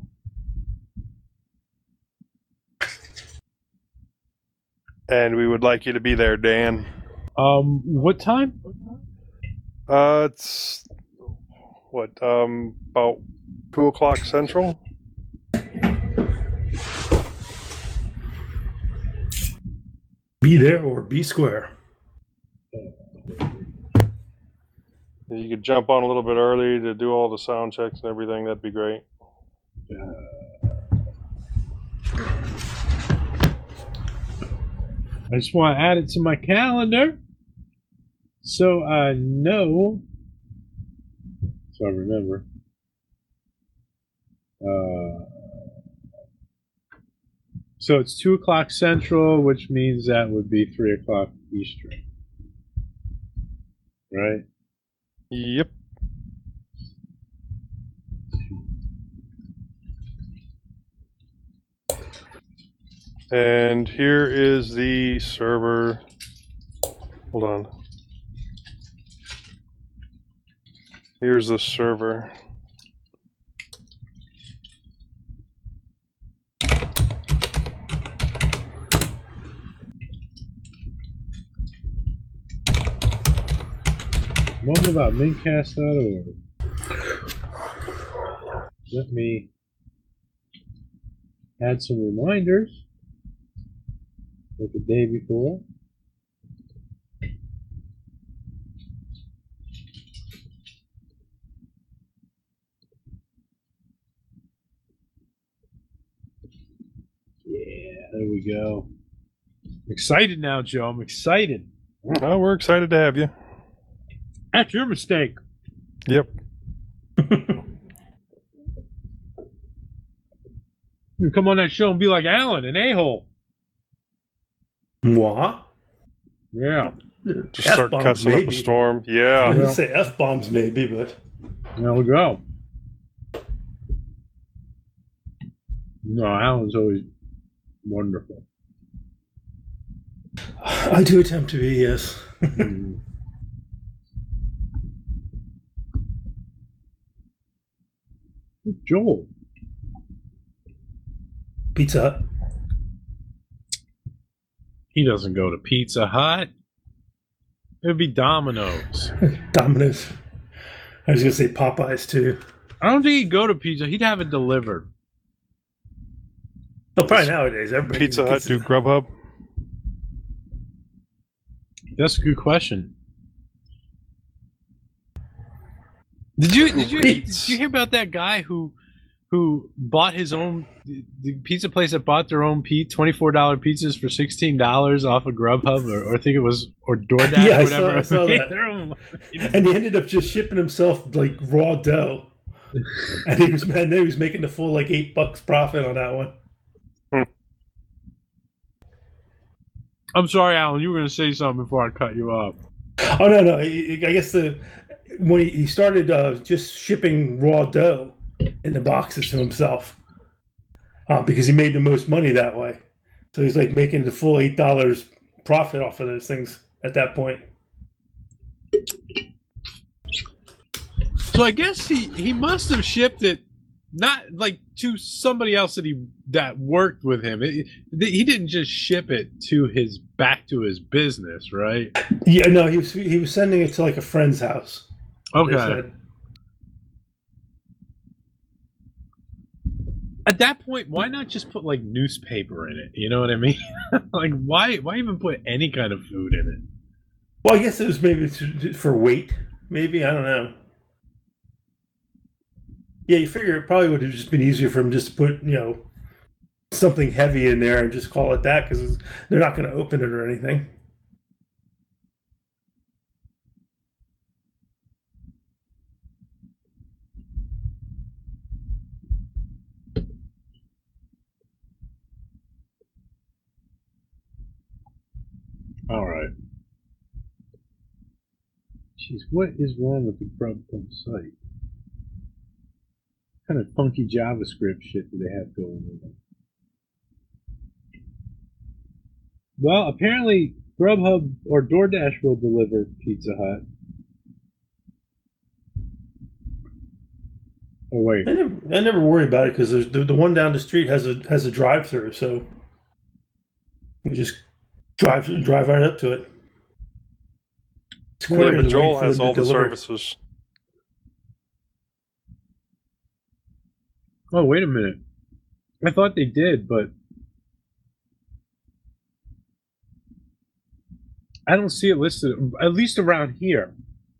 And we would like you to be there, Dan. Um, what time? Uh, it's, what, um, about two o'clock Central? Be there or be square. If you could jump on a little bit early to do all the sound checks and everything, that'd be great. I just want to add it to my calendar so I know, so I remember. Uh, so it's two o'clock Central, which means that would be three o'clock Eastern, right? Yep. And here is the server. Hold on. Here's the server. One about mintcast dot org. Let me add some reminders like the day before. Yeah, there we go. I'm excited now, Joe. I'm excited. Oh, we're excited to have you. That's your mistake. Yep. You come on that show and be like Alan, an a-hole. What? Yeah. Just start F-bombs, cussing up a maybe. storm. Yeah. I would say F bombs maybe, but There we go. No, Alan's always wonderful. I do attempt to be, yes. Mm. Joel. Pizza Hut. He doesn't go to Pizza Hut. It would be Domino's. Domino's. I was going to say Popeyes too. I don't think he'd go to Pizza. He'd have it delivered. Oh, probably nowadays. Everybody Pizza Hut do Grubhub? That's a good question. Did you did you did you hear about that guy who who bought his own the pizza place that bought their own pe- twenty-four dollar pizzas for sixteen dollars off of Grubhub or, or I think it was or DoorDash Yeah, or I saw, whatever. I saw that. And he ended up just shipping himself like raw dough. And he was man, he was making the full like eight bucks profit on that one. I'm sorry, Alan. You were going to say something before I cut you off. Oh no, no. I I guess the when he, he started uh, just shipping raw dough in the boxes to himself uh, because he made the most money that way. So he's like making the full eight dollars profit off of those things at that point. So I guess he, he must have shipped it not like to somebody else that he that worked with him. It, he didn't just ship it to his back to his business, right? Yeah, no, he was he was sending it to like a friend's house. Okay. At that point, why not just put like newspaper in it? You know what I mean? Like, why why even put any kind of food in it? Well, I guess it was maybe for weight. Maybe, I don't know. Yeah, you figure it probably would have just been easier for him just to put, you know, something heavy in there and just call it that because they're not going to open it or anything. All right. Jeez, what is wrong with the Grubhub site? What kind of funky JavaScript shit do they have going on? Well, apparently Grubhub or DoorDash will deliver Pizza Hut. Oh wait, I never, I never worry about it because the the one down the street has a has a drive-through, so you just drive drive right up to it. It's Yeah, quicker but to Joel wait for has them to all the deliver. services. oh wait a minute. I thought they did, but I don't see it listed, at least around here.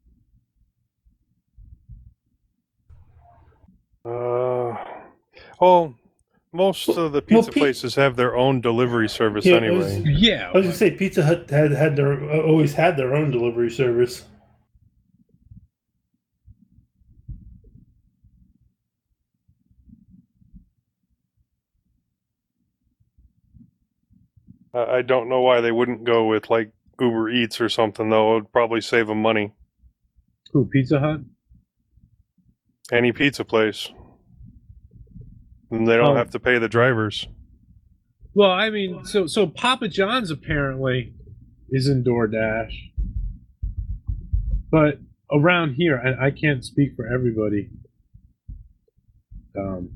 Uh, well, most of the pizza Pi- places have their own delivery service Yeah, I anyway. was- Yeah, I was gonna say Pizza Hut had had their uh, always had their own delivery service. I I don't know why they wouldn't go with like Uber Eats or something though. It would probably save them money. Who, Pizza Hut? Any pizza place. And they don't Oh. have to pay the drivers. Well, I mean, so so Papa John's apparently is in DoorDash, but around here, I, I can't speak for everybody. Um,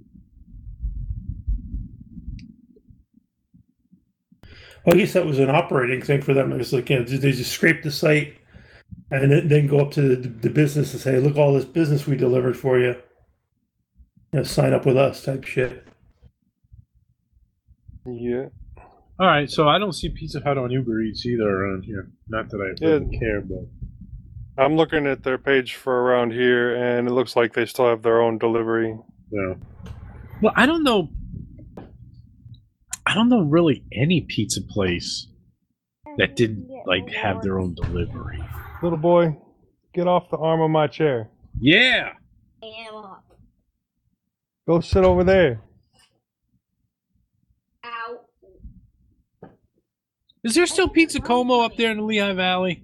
Well, I guess that was an operating thing for them. It was like, you know, they just scrape the site and then, then go up to the, the business and say, look, all this business we delivered for you. You know, sign up with us type shit. Yeah. all right, so I don't see Pizza Hut on Uber Eats either around here. Not that I Yeah. really care, but I'm looking at their page for around here, and it looks like they still have their own delivery. yeah. Well, I don't know. I don't know really any pizza place that didn't like have their own delivery. Little boy, get off the arm of my chair. Yeah. Go sit over there. Is there still Pizza Como up there in the Lehigh Valley?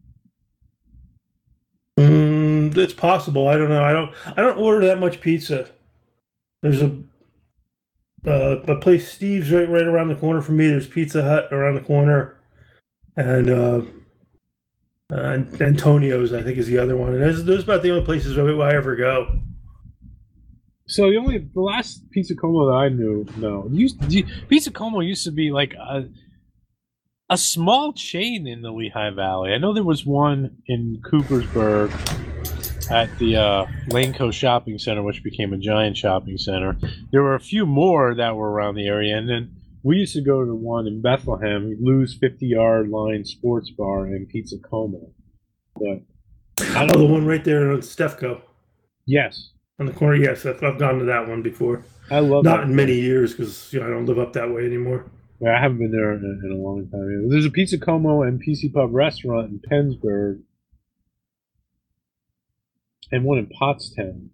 Mm, it's possible. I don't know. I don't. I don't order that much pizza. There's a uh, a place, Steve's, right right around the corner from me. There's Pizza Hut around the corner, and uh, uh, Antonio's, I think, is the other one. And those, those are about the only places where I ever go. So the only the last Pizza Como that I knew, no, used Pizza Como used to be like a a small chain in the Lehigh Valley. I know there was one in Coopersburg at the uh, Laneco Shopping Center, which became a giant shopping center. There were a few more that were around the area, and then we used to go to the one in Bethlehem, Lou's fifty-yard line sports bar and Pizza Como. But I Oh, don't the one right there on Stefco. Yes. On the corner, yes. I've, I've gone to that one before. I love Not that in many years because you know, I don't live up that way anymore. Yeah, I haven't been there in a, in a long time. Either. There's a Pizza Como and P C Pub restaurant in Pennsburg, and one in Pottstown.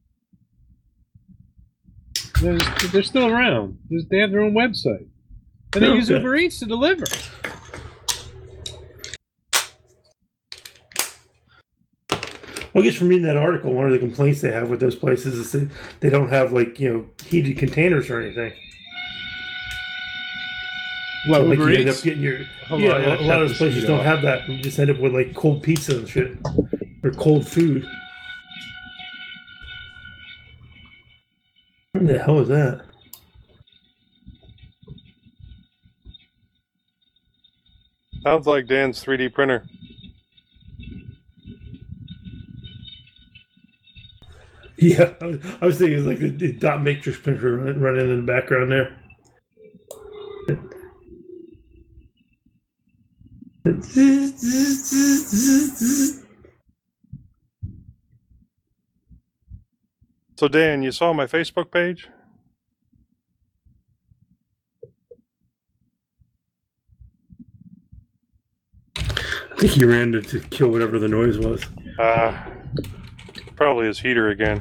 They're, they're still around. There's, they have their own website. And they use Okay. Uber Eats to deliver. Well, I guess from reading that article, one of the complaints they have with those places is that they don't have, like, you know, heated containers or anything. Well, so, like, Uber you end Eats? up getting your Hold yeah. on, I a gotta lot of shut those this places heat don't off. have that. You just end up with like cold pizza and shit, or cold food. What the hell is that? Sounds like Dan's three D printer. Yeah, I was, I was thinking it was like the, the dot matrix printer running, running in the background there. So Dan, you saw my Facebook page? I think he ran to, to kill whatever the noise was. Uh, probably his heater again.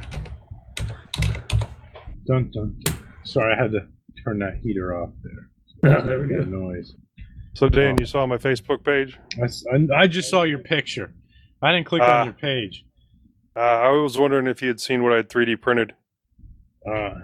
Dun, dun, dun. Sorry, I had to turn that heater off there. Oh, there we go. The noise. So Dan, you saw my Facebook page? I, s- I- I just saw your picture. I didn't click Ah. on your page. Uh, I was wondering if you had seen what I had three D printed. Uh,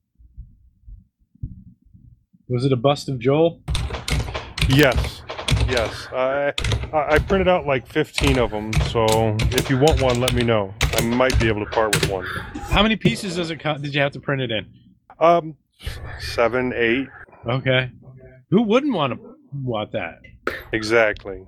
was it a bust of Joel? Yes, yes. I I I printed out like fifteen of them. So if you want one, let me know. I might be able to part with one. How many pieces does it? Co- did you have to print it in? Um, seven, eight. Okay. Who wouldn't want to want that? Exactly.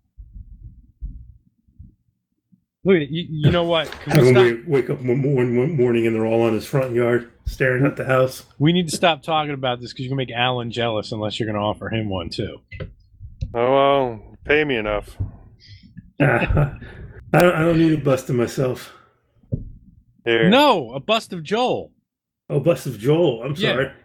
Look, at- you, you know what? Can Have we, him stop- wake, wake up one, one, one morning and they're all on his front yard staring at the house. we need to stop talking about this because you're gonna make Alan jealous unless you're gonna offer him one too. Oh well, pay me enough. Ah, I don't. I don't need a bust of myself. Here. No, a bust of Joel. Oh, bust of Joel. I'm Yeah. sorry.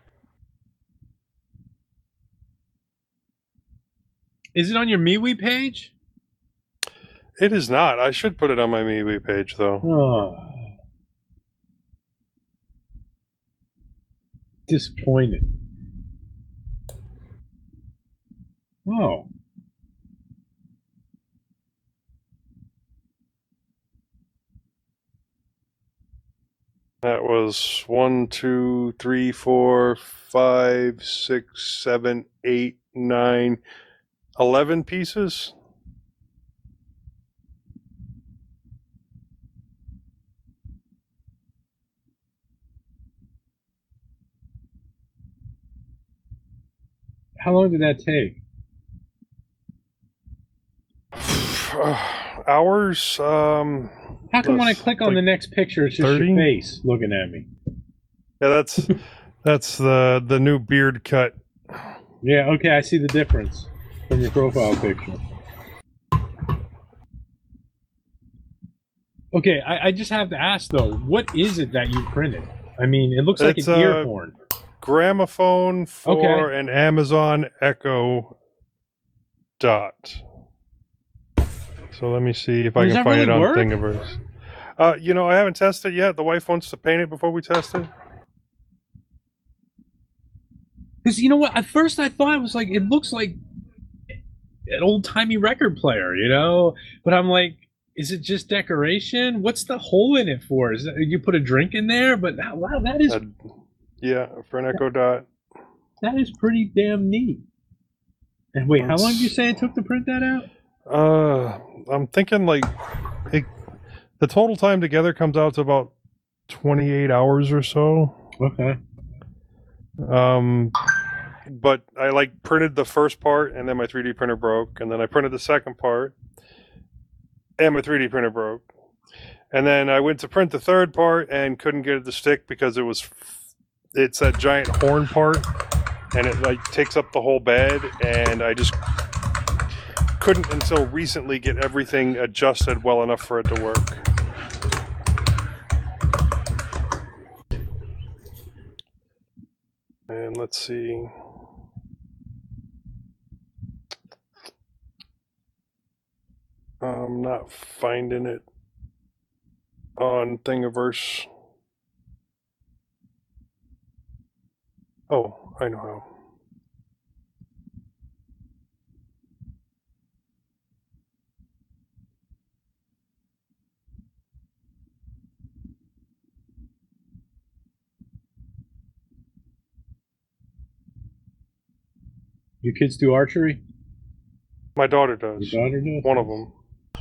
Is it on your MeWe page? It is not. I should put it on my MeWe page though. Oh. Disappointed. Oh. That was one, two, three, four, five, six, seven, eight, nine, eleven pieces. How long did that take? Hours. Um, How come when I let's- click on the next picture, it's just thirty? your face looking at me? Yeah, that's that's the the new beard cut. Yeah, okay, I see the difference from your profile picture. Okay, I, I just have to ask though, what is it that you printed? I mean, it looks like It's an a ear horn. gramophone for Okay. an Amazon Echo Dot. So let me see if I Does can that find really it on work? Thingiverse. Uh, you know, I haven't tested it yet. The wife wants to paint it before we test it. Because you know what? At first, I thought it was like it looks like an old timey record player, you know. But I'm like, is it just decoration? What's the hole in it for? Is that, you put a drink in there? But wow, that is Uh, yeah, for an Echo Dot. that is pretty damn neat. And wait, how Let's- long did you say it took to print that out? Uh, I'm thinking like it, the total time together comes out to about twenty-eight hours or so. Okay. Um, but I like printed the first part and then my three D printer broke, and then I printed the second part and my three D printer broke, and then I went to print the third part and couldn't get it to stick because it was it's that giant horn part and it like takes up the whole bed, and I just couldn't until recently get everything adjusted well enough for it to work. And let's see. I'm not finding it on Thingiverse. Oh, I know how. Your kids do archery? My daughter does. Your daughter does? One of them.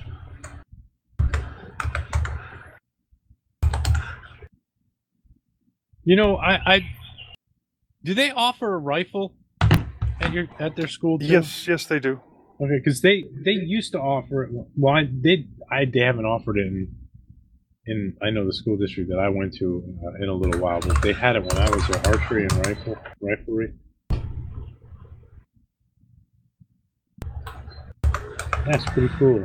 You know, I, I do they offer a rifle at your at their school too? Yes, yes, they do. Okay, because they they used to offer it. Well, I did. I they haven't offered it in. In I know the school district that I went to uh, in a little while, but they had it when I was there, archery and rifle riflery. That's pretty cool.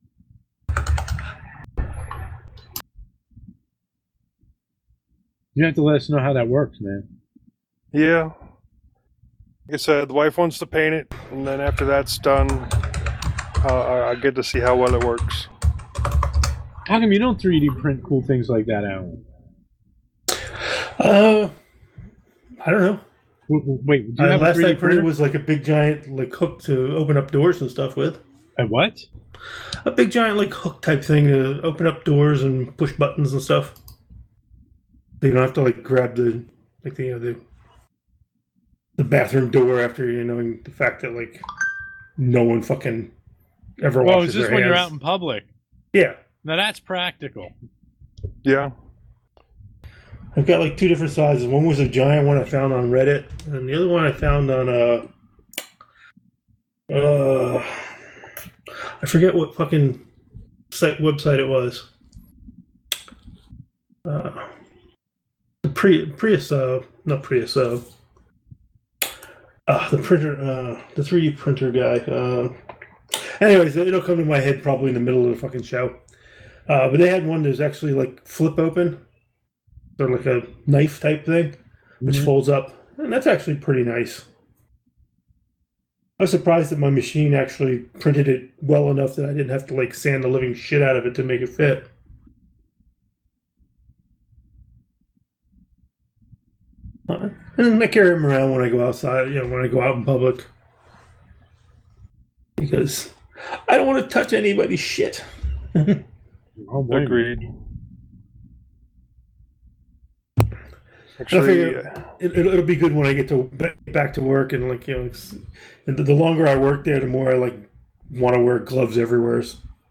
You have to let us know how that works, man. Yeah. Like I said, the wife wants to paint it, and then after that's done, uh, I I get to see how well it works. How come you don't three D print cool things like that, Alan? Uh, I don't know. Wait, do you uh, have a last three D I printed printer? was like a big giant like hook to open up doors and stuff with. A what? A big giant like hook type thing to open up doors and push buttons and stuff. You don't have to like grab the like the you know, the the bathroom door after you knowing the fact that like no one fucking ever Well, washes it's just their when you're hands. out in public. Yeah. Now that's practical. Yeah. I've got like two different sizes. One was a giant one I found on Reddit, and the other one I found on uh uh I forget what fucking site website it was. Uh, the Pri Prius, uh, not Prius, uh, uh, the printer, uh, the three D printer guy. Uh, anyways, it'll come to my head probably in the middle of the fucking show. Uh, but they had one that's actually like flip open, or like a knife type thing, which Mhm. folds up, and that's actually pretty nice. I was surprised that my machine actually printed it well enough that I didn't have to like sand the living shit out of it to make it fit. Uh, and I carry them around when I go outside, you know, when I go out in public. Because I don't want to touch anybody's shit. Agreed. And I Actually, figure it, it'll, it'll be good when I get to ba- back to work, and like you know, it's, and the, the longer I work there, the more I like want to wear gloves everywhere.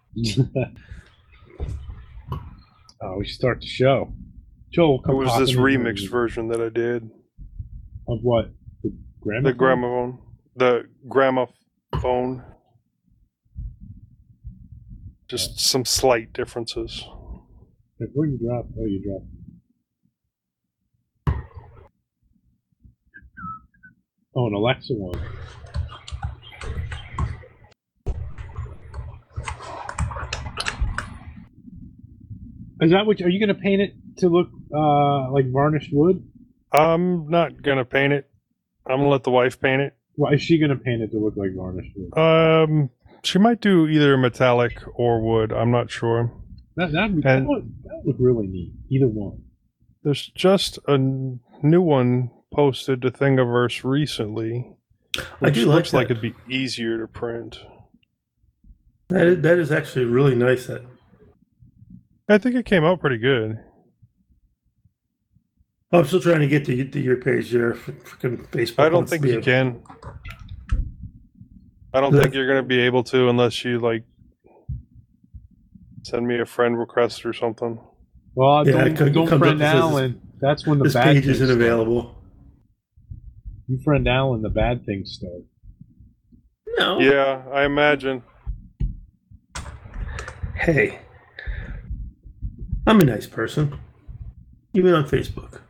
Oh, we should start the show. Joel, it come was pop this in and- remix version that I did. Of what? The gramophone? The gramophone. The gramophone. Just some slight differences. Where you drop? Oh, you dropped. Oh, an Alexa one. Is that what? Are you going to paint it to look uh, like varnished wood? I'm not gonna paint it. I'm gonna let the wife paint it. Well, is she going to paint it to look like varnished wood? Um, she might do either metallic or wood. I'm not sure. That that'd be, that, would, that would look really neat. Either one. There's just a n- new one posted to Thingiverse recently, I which do like looks like that. it'd be easier to print. That is, that is actually really nice. That I think it came out pretty good. I'm still trying to get to, to your page there. Fucking Facebook. I don't wants think to be you a- can. I don't The- think you're going to be able to unless you like send me a friend request or something. Well, Yeah, don't, it co- don't comes up friend that says Alan. That's when the This bad page things isn't start. available. You friend Alan, the bad things start. No. Yeah, I imagine. Hey, I'm a nice person, even on Facebook.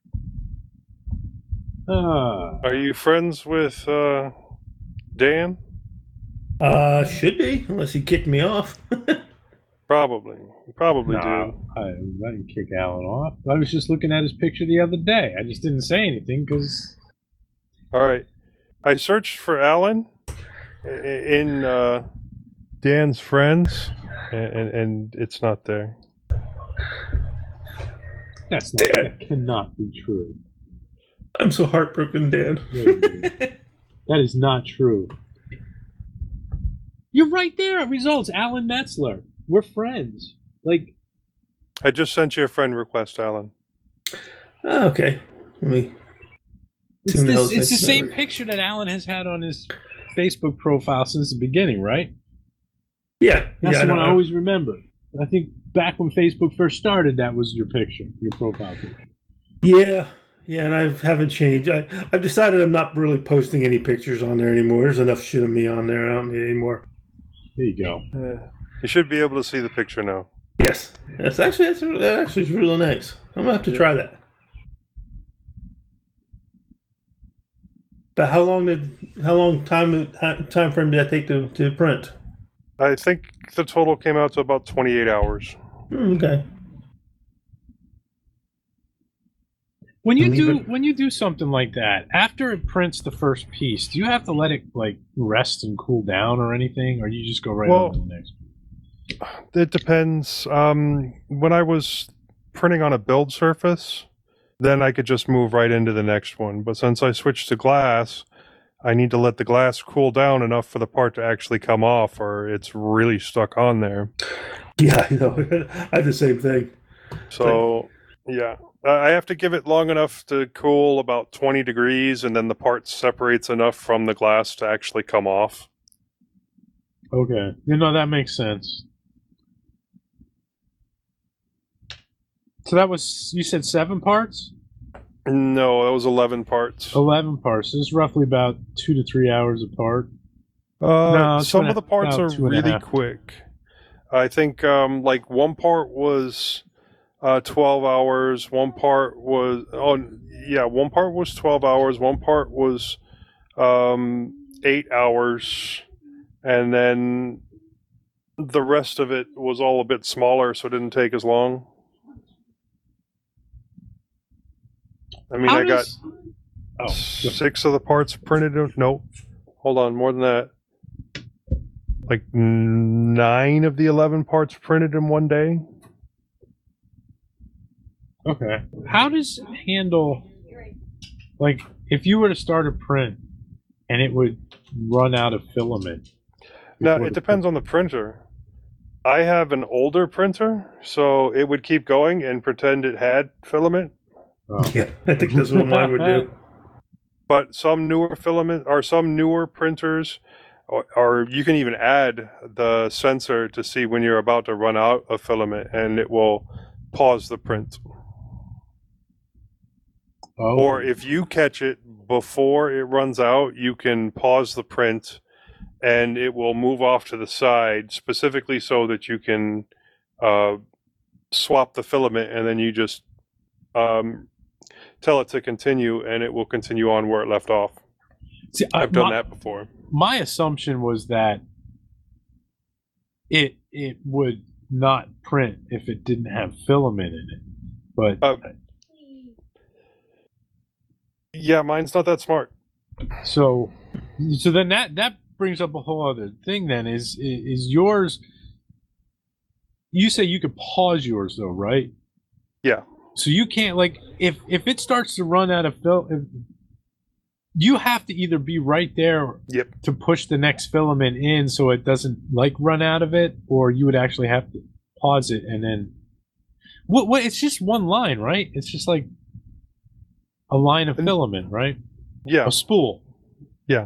Ah, Are you friends with uh, Dan? Uh, should be, unless he kicked me off. Probably. You probably nah, do. I, I didn't kick Alan off. I was just looking at his picture the other day. I just didn't say anything because All right. I searched for Alan i- in uh, Dan's friends, and, and, and it's not there. that's not, that cannot be true. I'm so heartbroken, Dan. That is not true. You're right there at results. Alan Metzler. We're friends. Like, I just sent you a friend request, Alan. Oh, okay. Let me. It's, this, it's the same picture that Alan has had on his Facebook profile since the beginning, right? Yeah. That's yeah, the one I, I always remember. I think back when Facebook first started, that was your picture, your profile picture. Yeah. Yeah, and I haven't changed. I, I've decided I'm not really posting any pictures on there anymore. There's enough shit of me on there. I don't need any more. There you go. Uh, you should be able to see the picture now. Yes. That's actually, that's, that actually is really nice. I'm going to have to yeah. try that. But how long did how long time time frame did that take to, to print? I think the total came out to about twenty-eight hours. Okay. When you do it. when you do something like that, after it prints the first piece, do you have to let it like rest and cool down or anything, or you just go right well, on to the next? It depends. Um, when I was printing on a build surface, then I could just move right into the next one. But since I switched to glass, I need to let the glass cool down enough for the part to actually come off, or it's really stuck on there. Yeah, I know. I have the same thing. So, yeah. I have to give it long enough to cool about twenty degrees, and then the part separates enough from the glass to actually come off. Okay. You know, that makes sense. So that was, you said seven parts? No, that was eleven parts. eleven parts. This is roughly about two to three hours apart. Uh, no, some of the parts are really quick. I think um, like one part was uh, twelve hours. One part was, oh yeah, one part was twelve hours. One part was um, eight hours. And then the rest of it was all a bit smaller, so it didn't take as long. I mean, How I does... got oh. six of the parts printed. In, no, hold on, more than that. Like nine of the eleven parts printed in one day. Okay. How does it handle, like, if you were to start a print and it would run out of filament? Now, it depends on the printer. I have an older printer, so it would keep going and pretend it had filament. Oh. Yeah, I think that's what mine would do. But some newer filament, or some newer printers, or, or you can even add the sensor to see when you're about to run out of filament, and it will pause the print. Oh. Or if you catch it before it runs out, you can pause the print, and it will move off to the side, specifically so that you can uh, swap the filament, and then you just um, tell it to continue, and it will continue on where it left off. See, I've done my, that before. My assumption was that it it would not print if it didn't have filament in it, but uh, yeah, mine's not that smart. So, so then that that brings up a whole other thing. Then is is yours? You say you could pause yours though, right? Yeah. So you can't, like, if if it starts to run out of fill, if, you have to either be right there yep. to push the next filament in so it doesn't like run out of it, or you would actually have to pause it and then. What? What? It's just one line, right? It's just like a line of filament, right? Yeah. A spool. Yeah.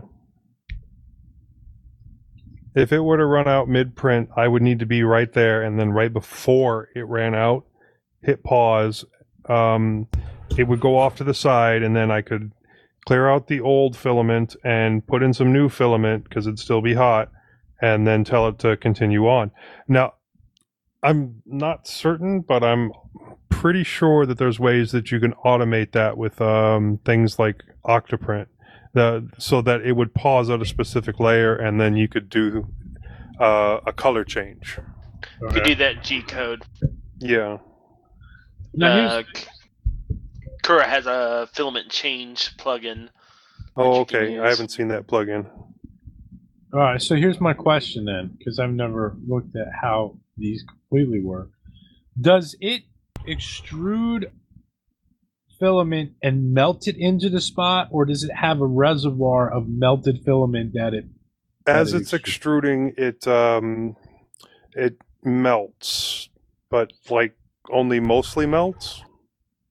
If it were to run out mid-print, I would need to be right there, and then right before it ran out, hit pause. Um, it would go off to the side, and then I could clear out the old filament and put in some new filament because it'd still be hot, and then tell it to continue on. Now, I'm not certain, but I'm pretty sure that there's ways that you can automate that with um, things like Octoprint. The, so that it would pause at a specific layer, and then you could do uh, a color change. You could do that G code. Yeah. Uh, Kura has a filament change plugin. Oh, okay. I haven't seen that plugin. All right. So here's my question then, because I've never looked at how these completely work. Does it extrude filament and melt it into the spot, or does it have a reservoir of melted filament that it that as it it's extruding it um it melts, but like only mostly melts.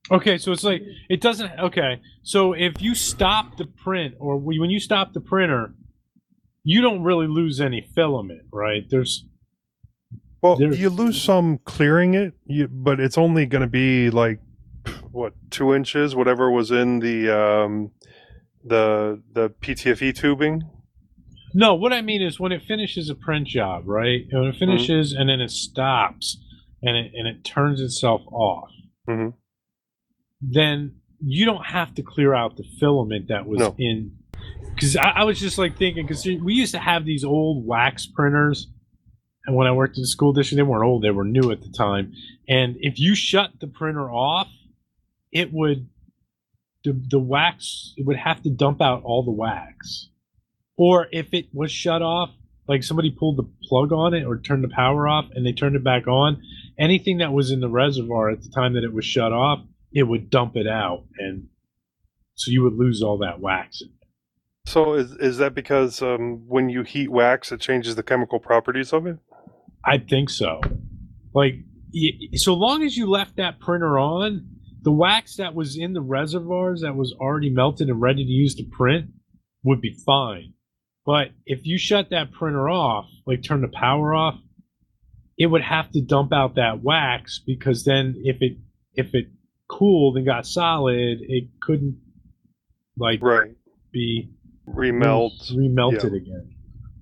Okay, so it's like it doesn't. Okay, so if you stop the print, or when you stop the printer, you don't really lose any filament, right? There's Well, there's, you lose some clearing it, you, but it's only going to be like what two inches, whatever was in the um, the the P T F E tubing. No, what I mean is when it finishes a print job, right? And when it finishes mm-hmm. and then it stops and it and it turns itself off, mm-hmm. then you don't have to clear out the filament that was no. in. Because I, I was just like thinking, because we used to have these old wax printers, and when I worked in the school district, they weren't old; they were new at the time. And if you shut the printer off, it would the the wax it would have to dump out all the wax. Or if it was shut off, like somebody pulled the plug on it or turned the power off and they turned it back on, anything that was in the reservoir at the time that it was shut off, it would dump it out, and so you would lose all that wax. So is is that because um, when you heat wax, it changes the chemical properties of it? I think so. Like, so long as you left that printer on, the wax that was in the reservoirs that was already melted and ready to use to print would be fine. But if you shut that printer off, like turn the power off, it would have to dump out that wax, because then if it if it cooled and got solid, it couldn't like right. be remelt remelted yeah. again.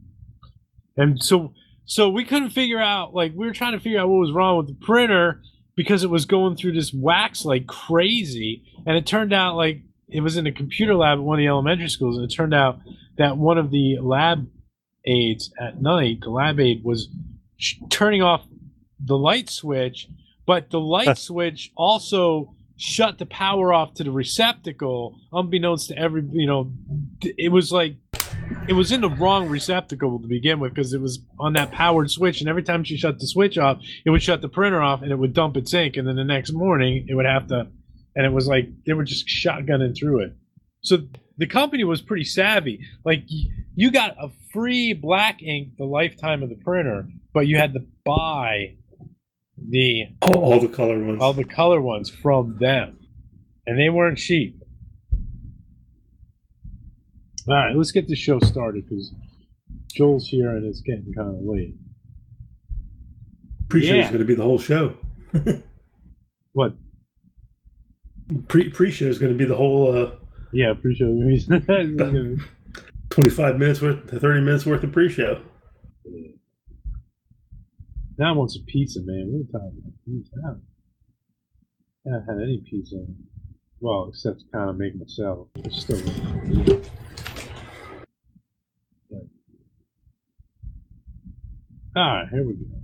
And so so we couldn't figure out, like we were trying to figure out what was wrong with the printer, because it was going through this wax like crazy, and it turned out like it was in a computer lab at one of the elementary schools, and it turned out that one of the lab aides at night, the lab aide was sh- turning off the light switch, but the light switch also shut the power off to the receptacle, unbeknownst to every, you know, it was like, it was in the wrong receptacle to begin with, because it was on that powered switch, and every time she shut the switch off, it would shut the printer off and it would dump its ink, and then the next morning it would have to, and it was like, they were just shotgunning through it. So the company was pretty savvy. Like, you got a free black ink the lifetime of the printer, but you had to buy the all, all the color ones, all the color ones from them, and they weren't cheap. All right, let's get the show started, because Joel's here and it's getting kind of late. Pre-show yeah. is going to be the whole show. What? Pre pre-show is going to be the whole. Uh, yeah, pre-show. Twenty-five minutes worth, thirty minutes worth of pre-show. Yeah. Now I want some pizza, man. What are you talking about pizza? I haven't had any pizza. Well, except to kind of make myself. It's still. All right, here we go.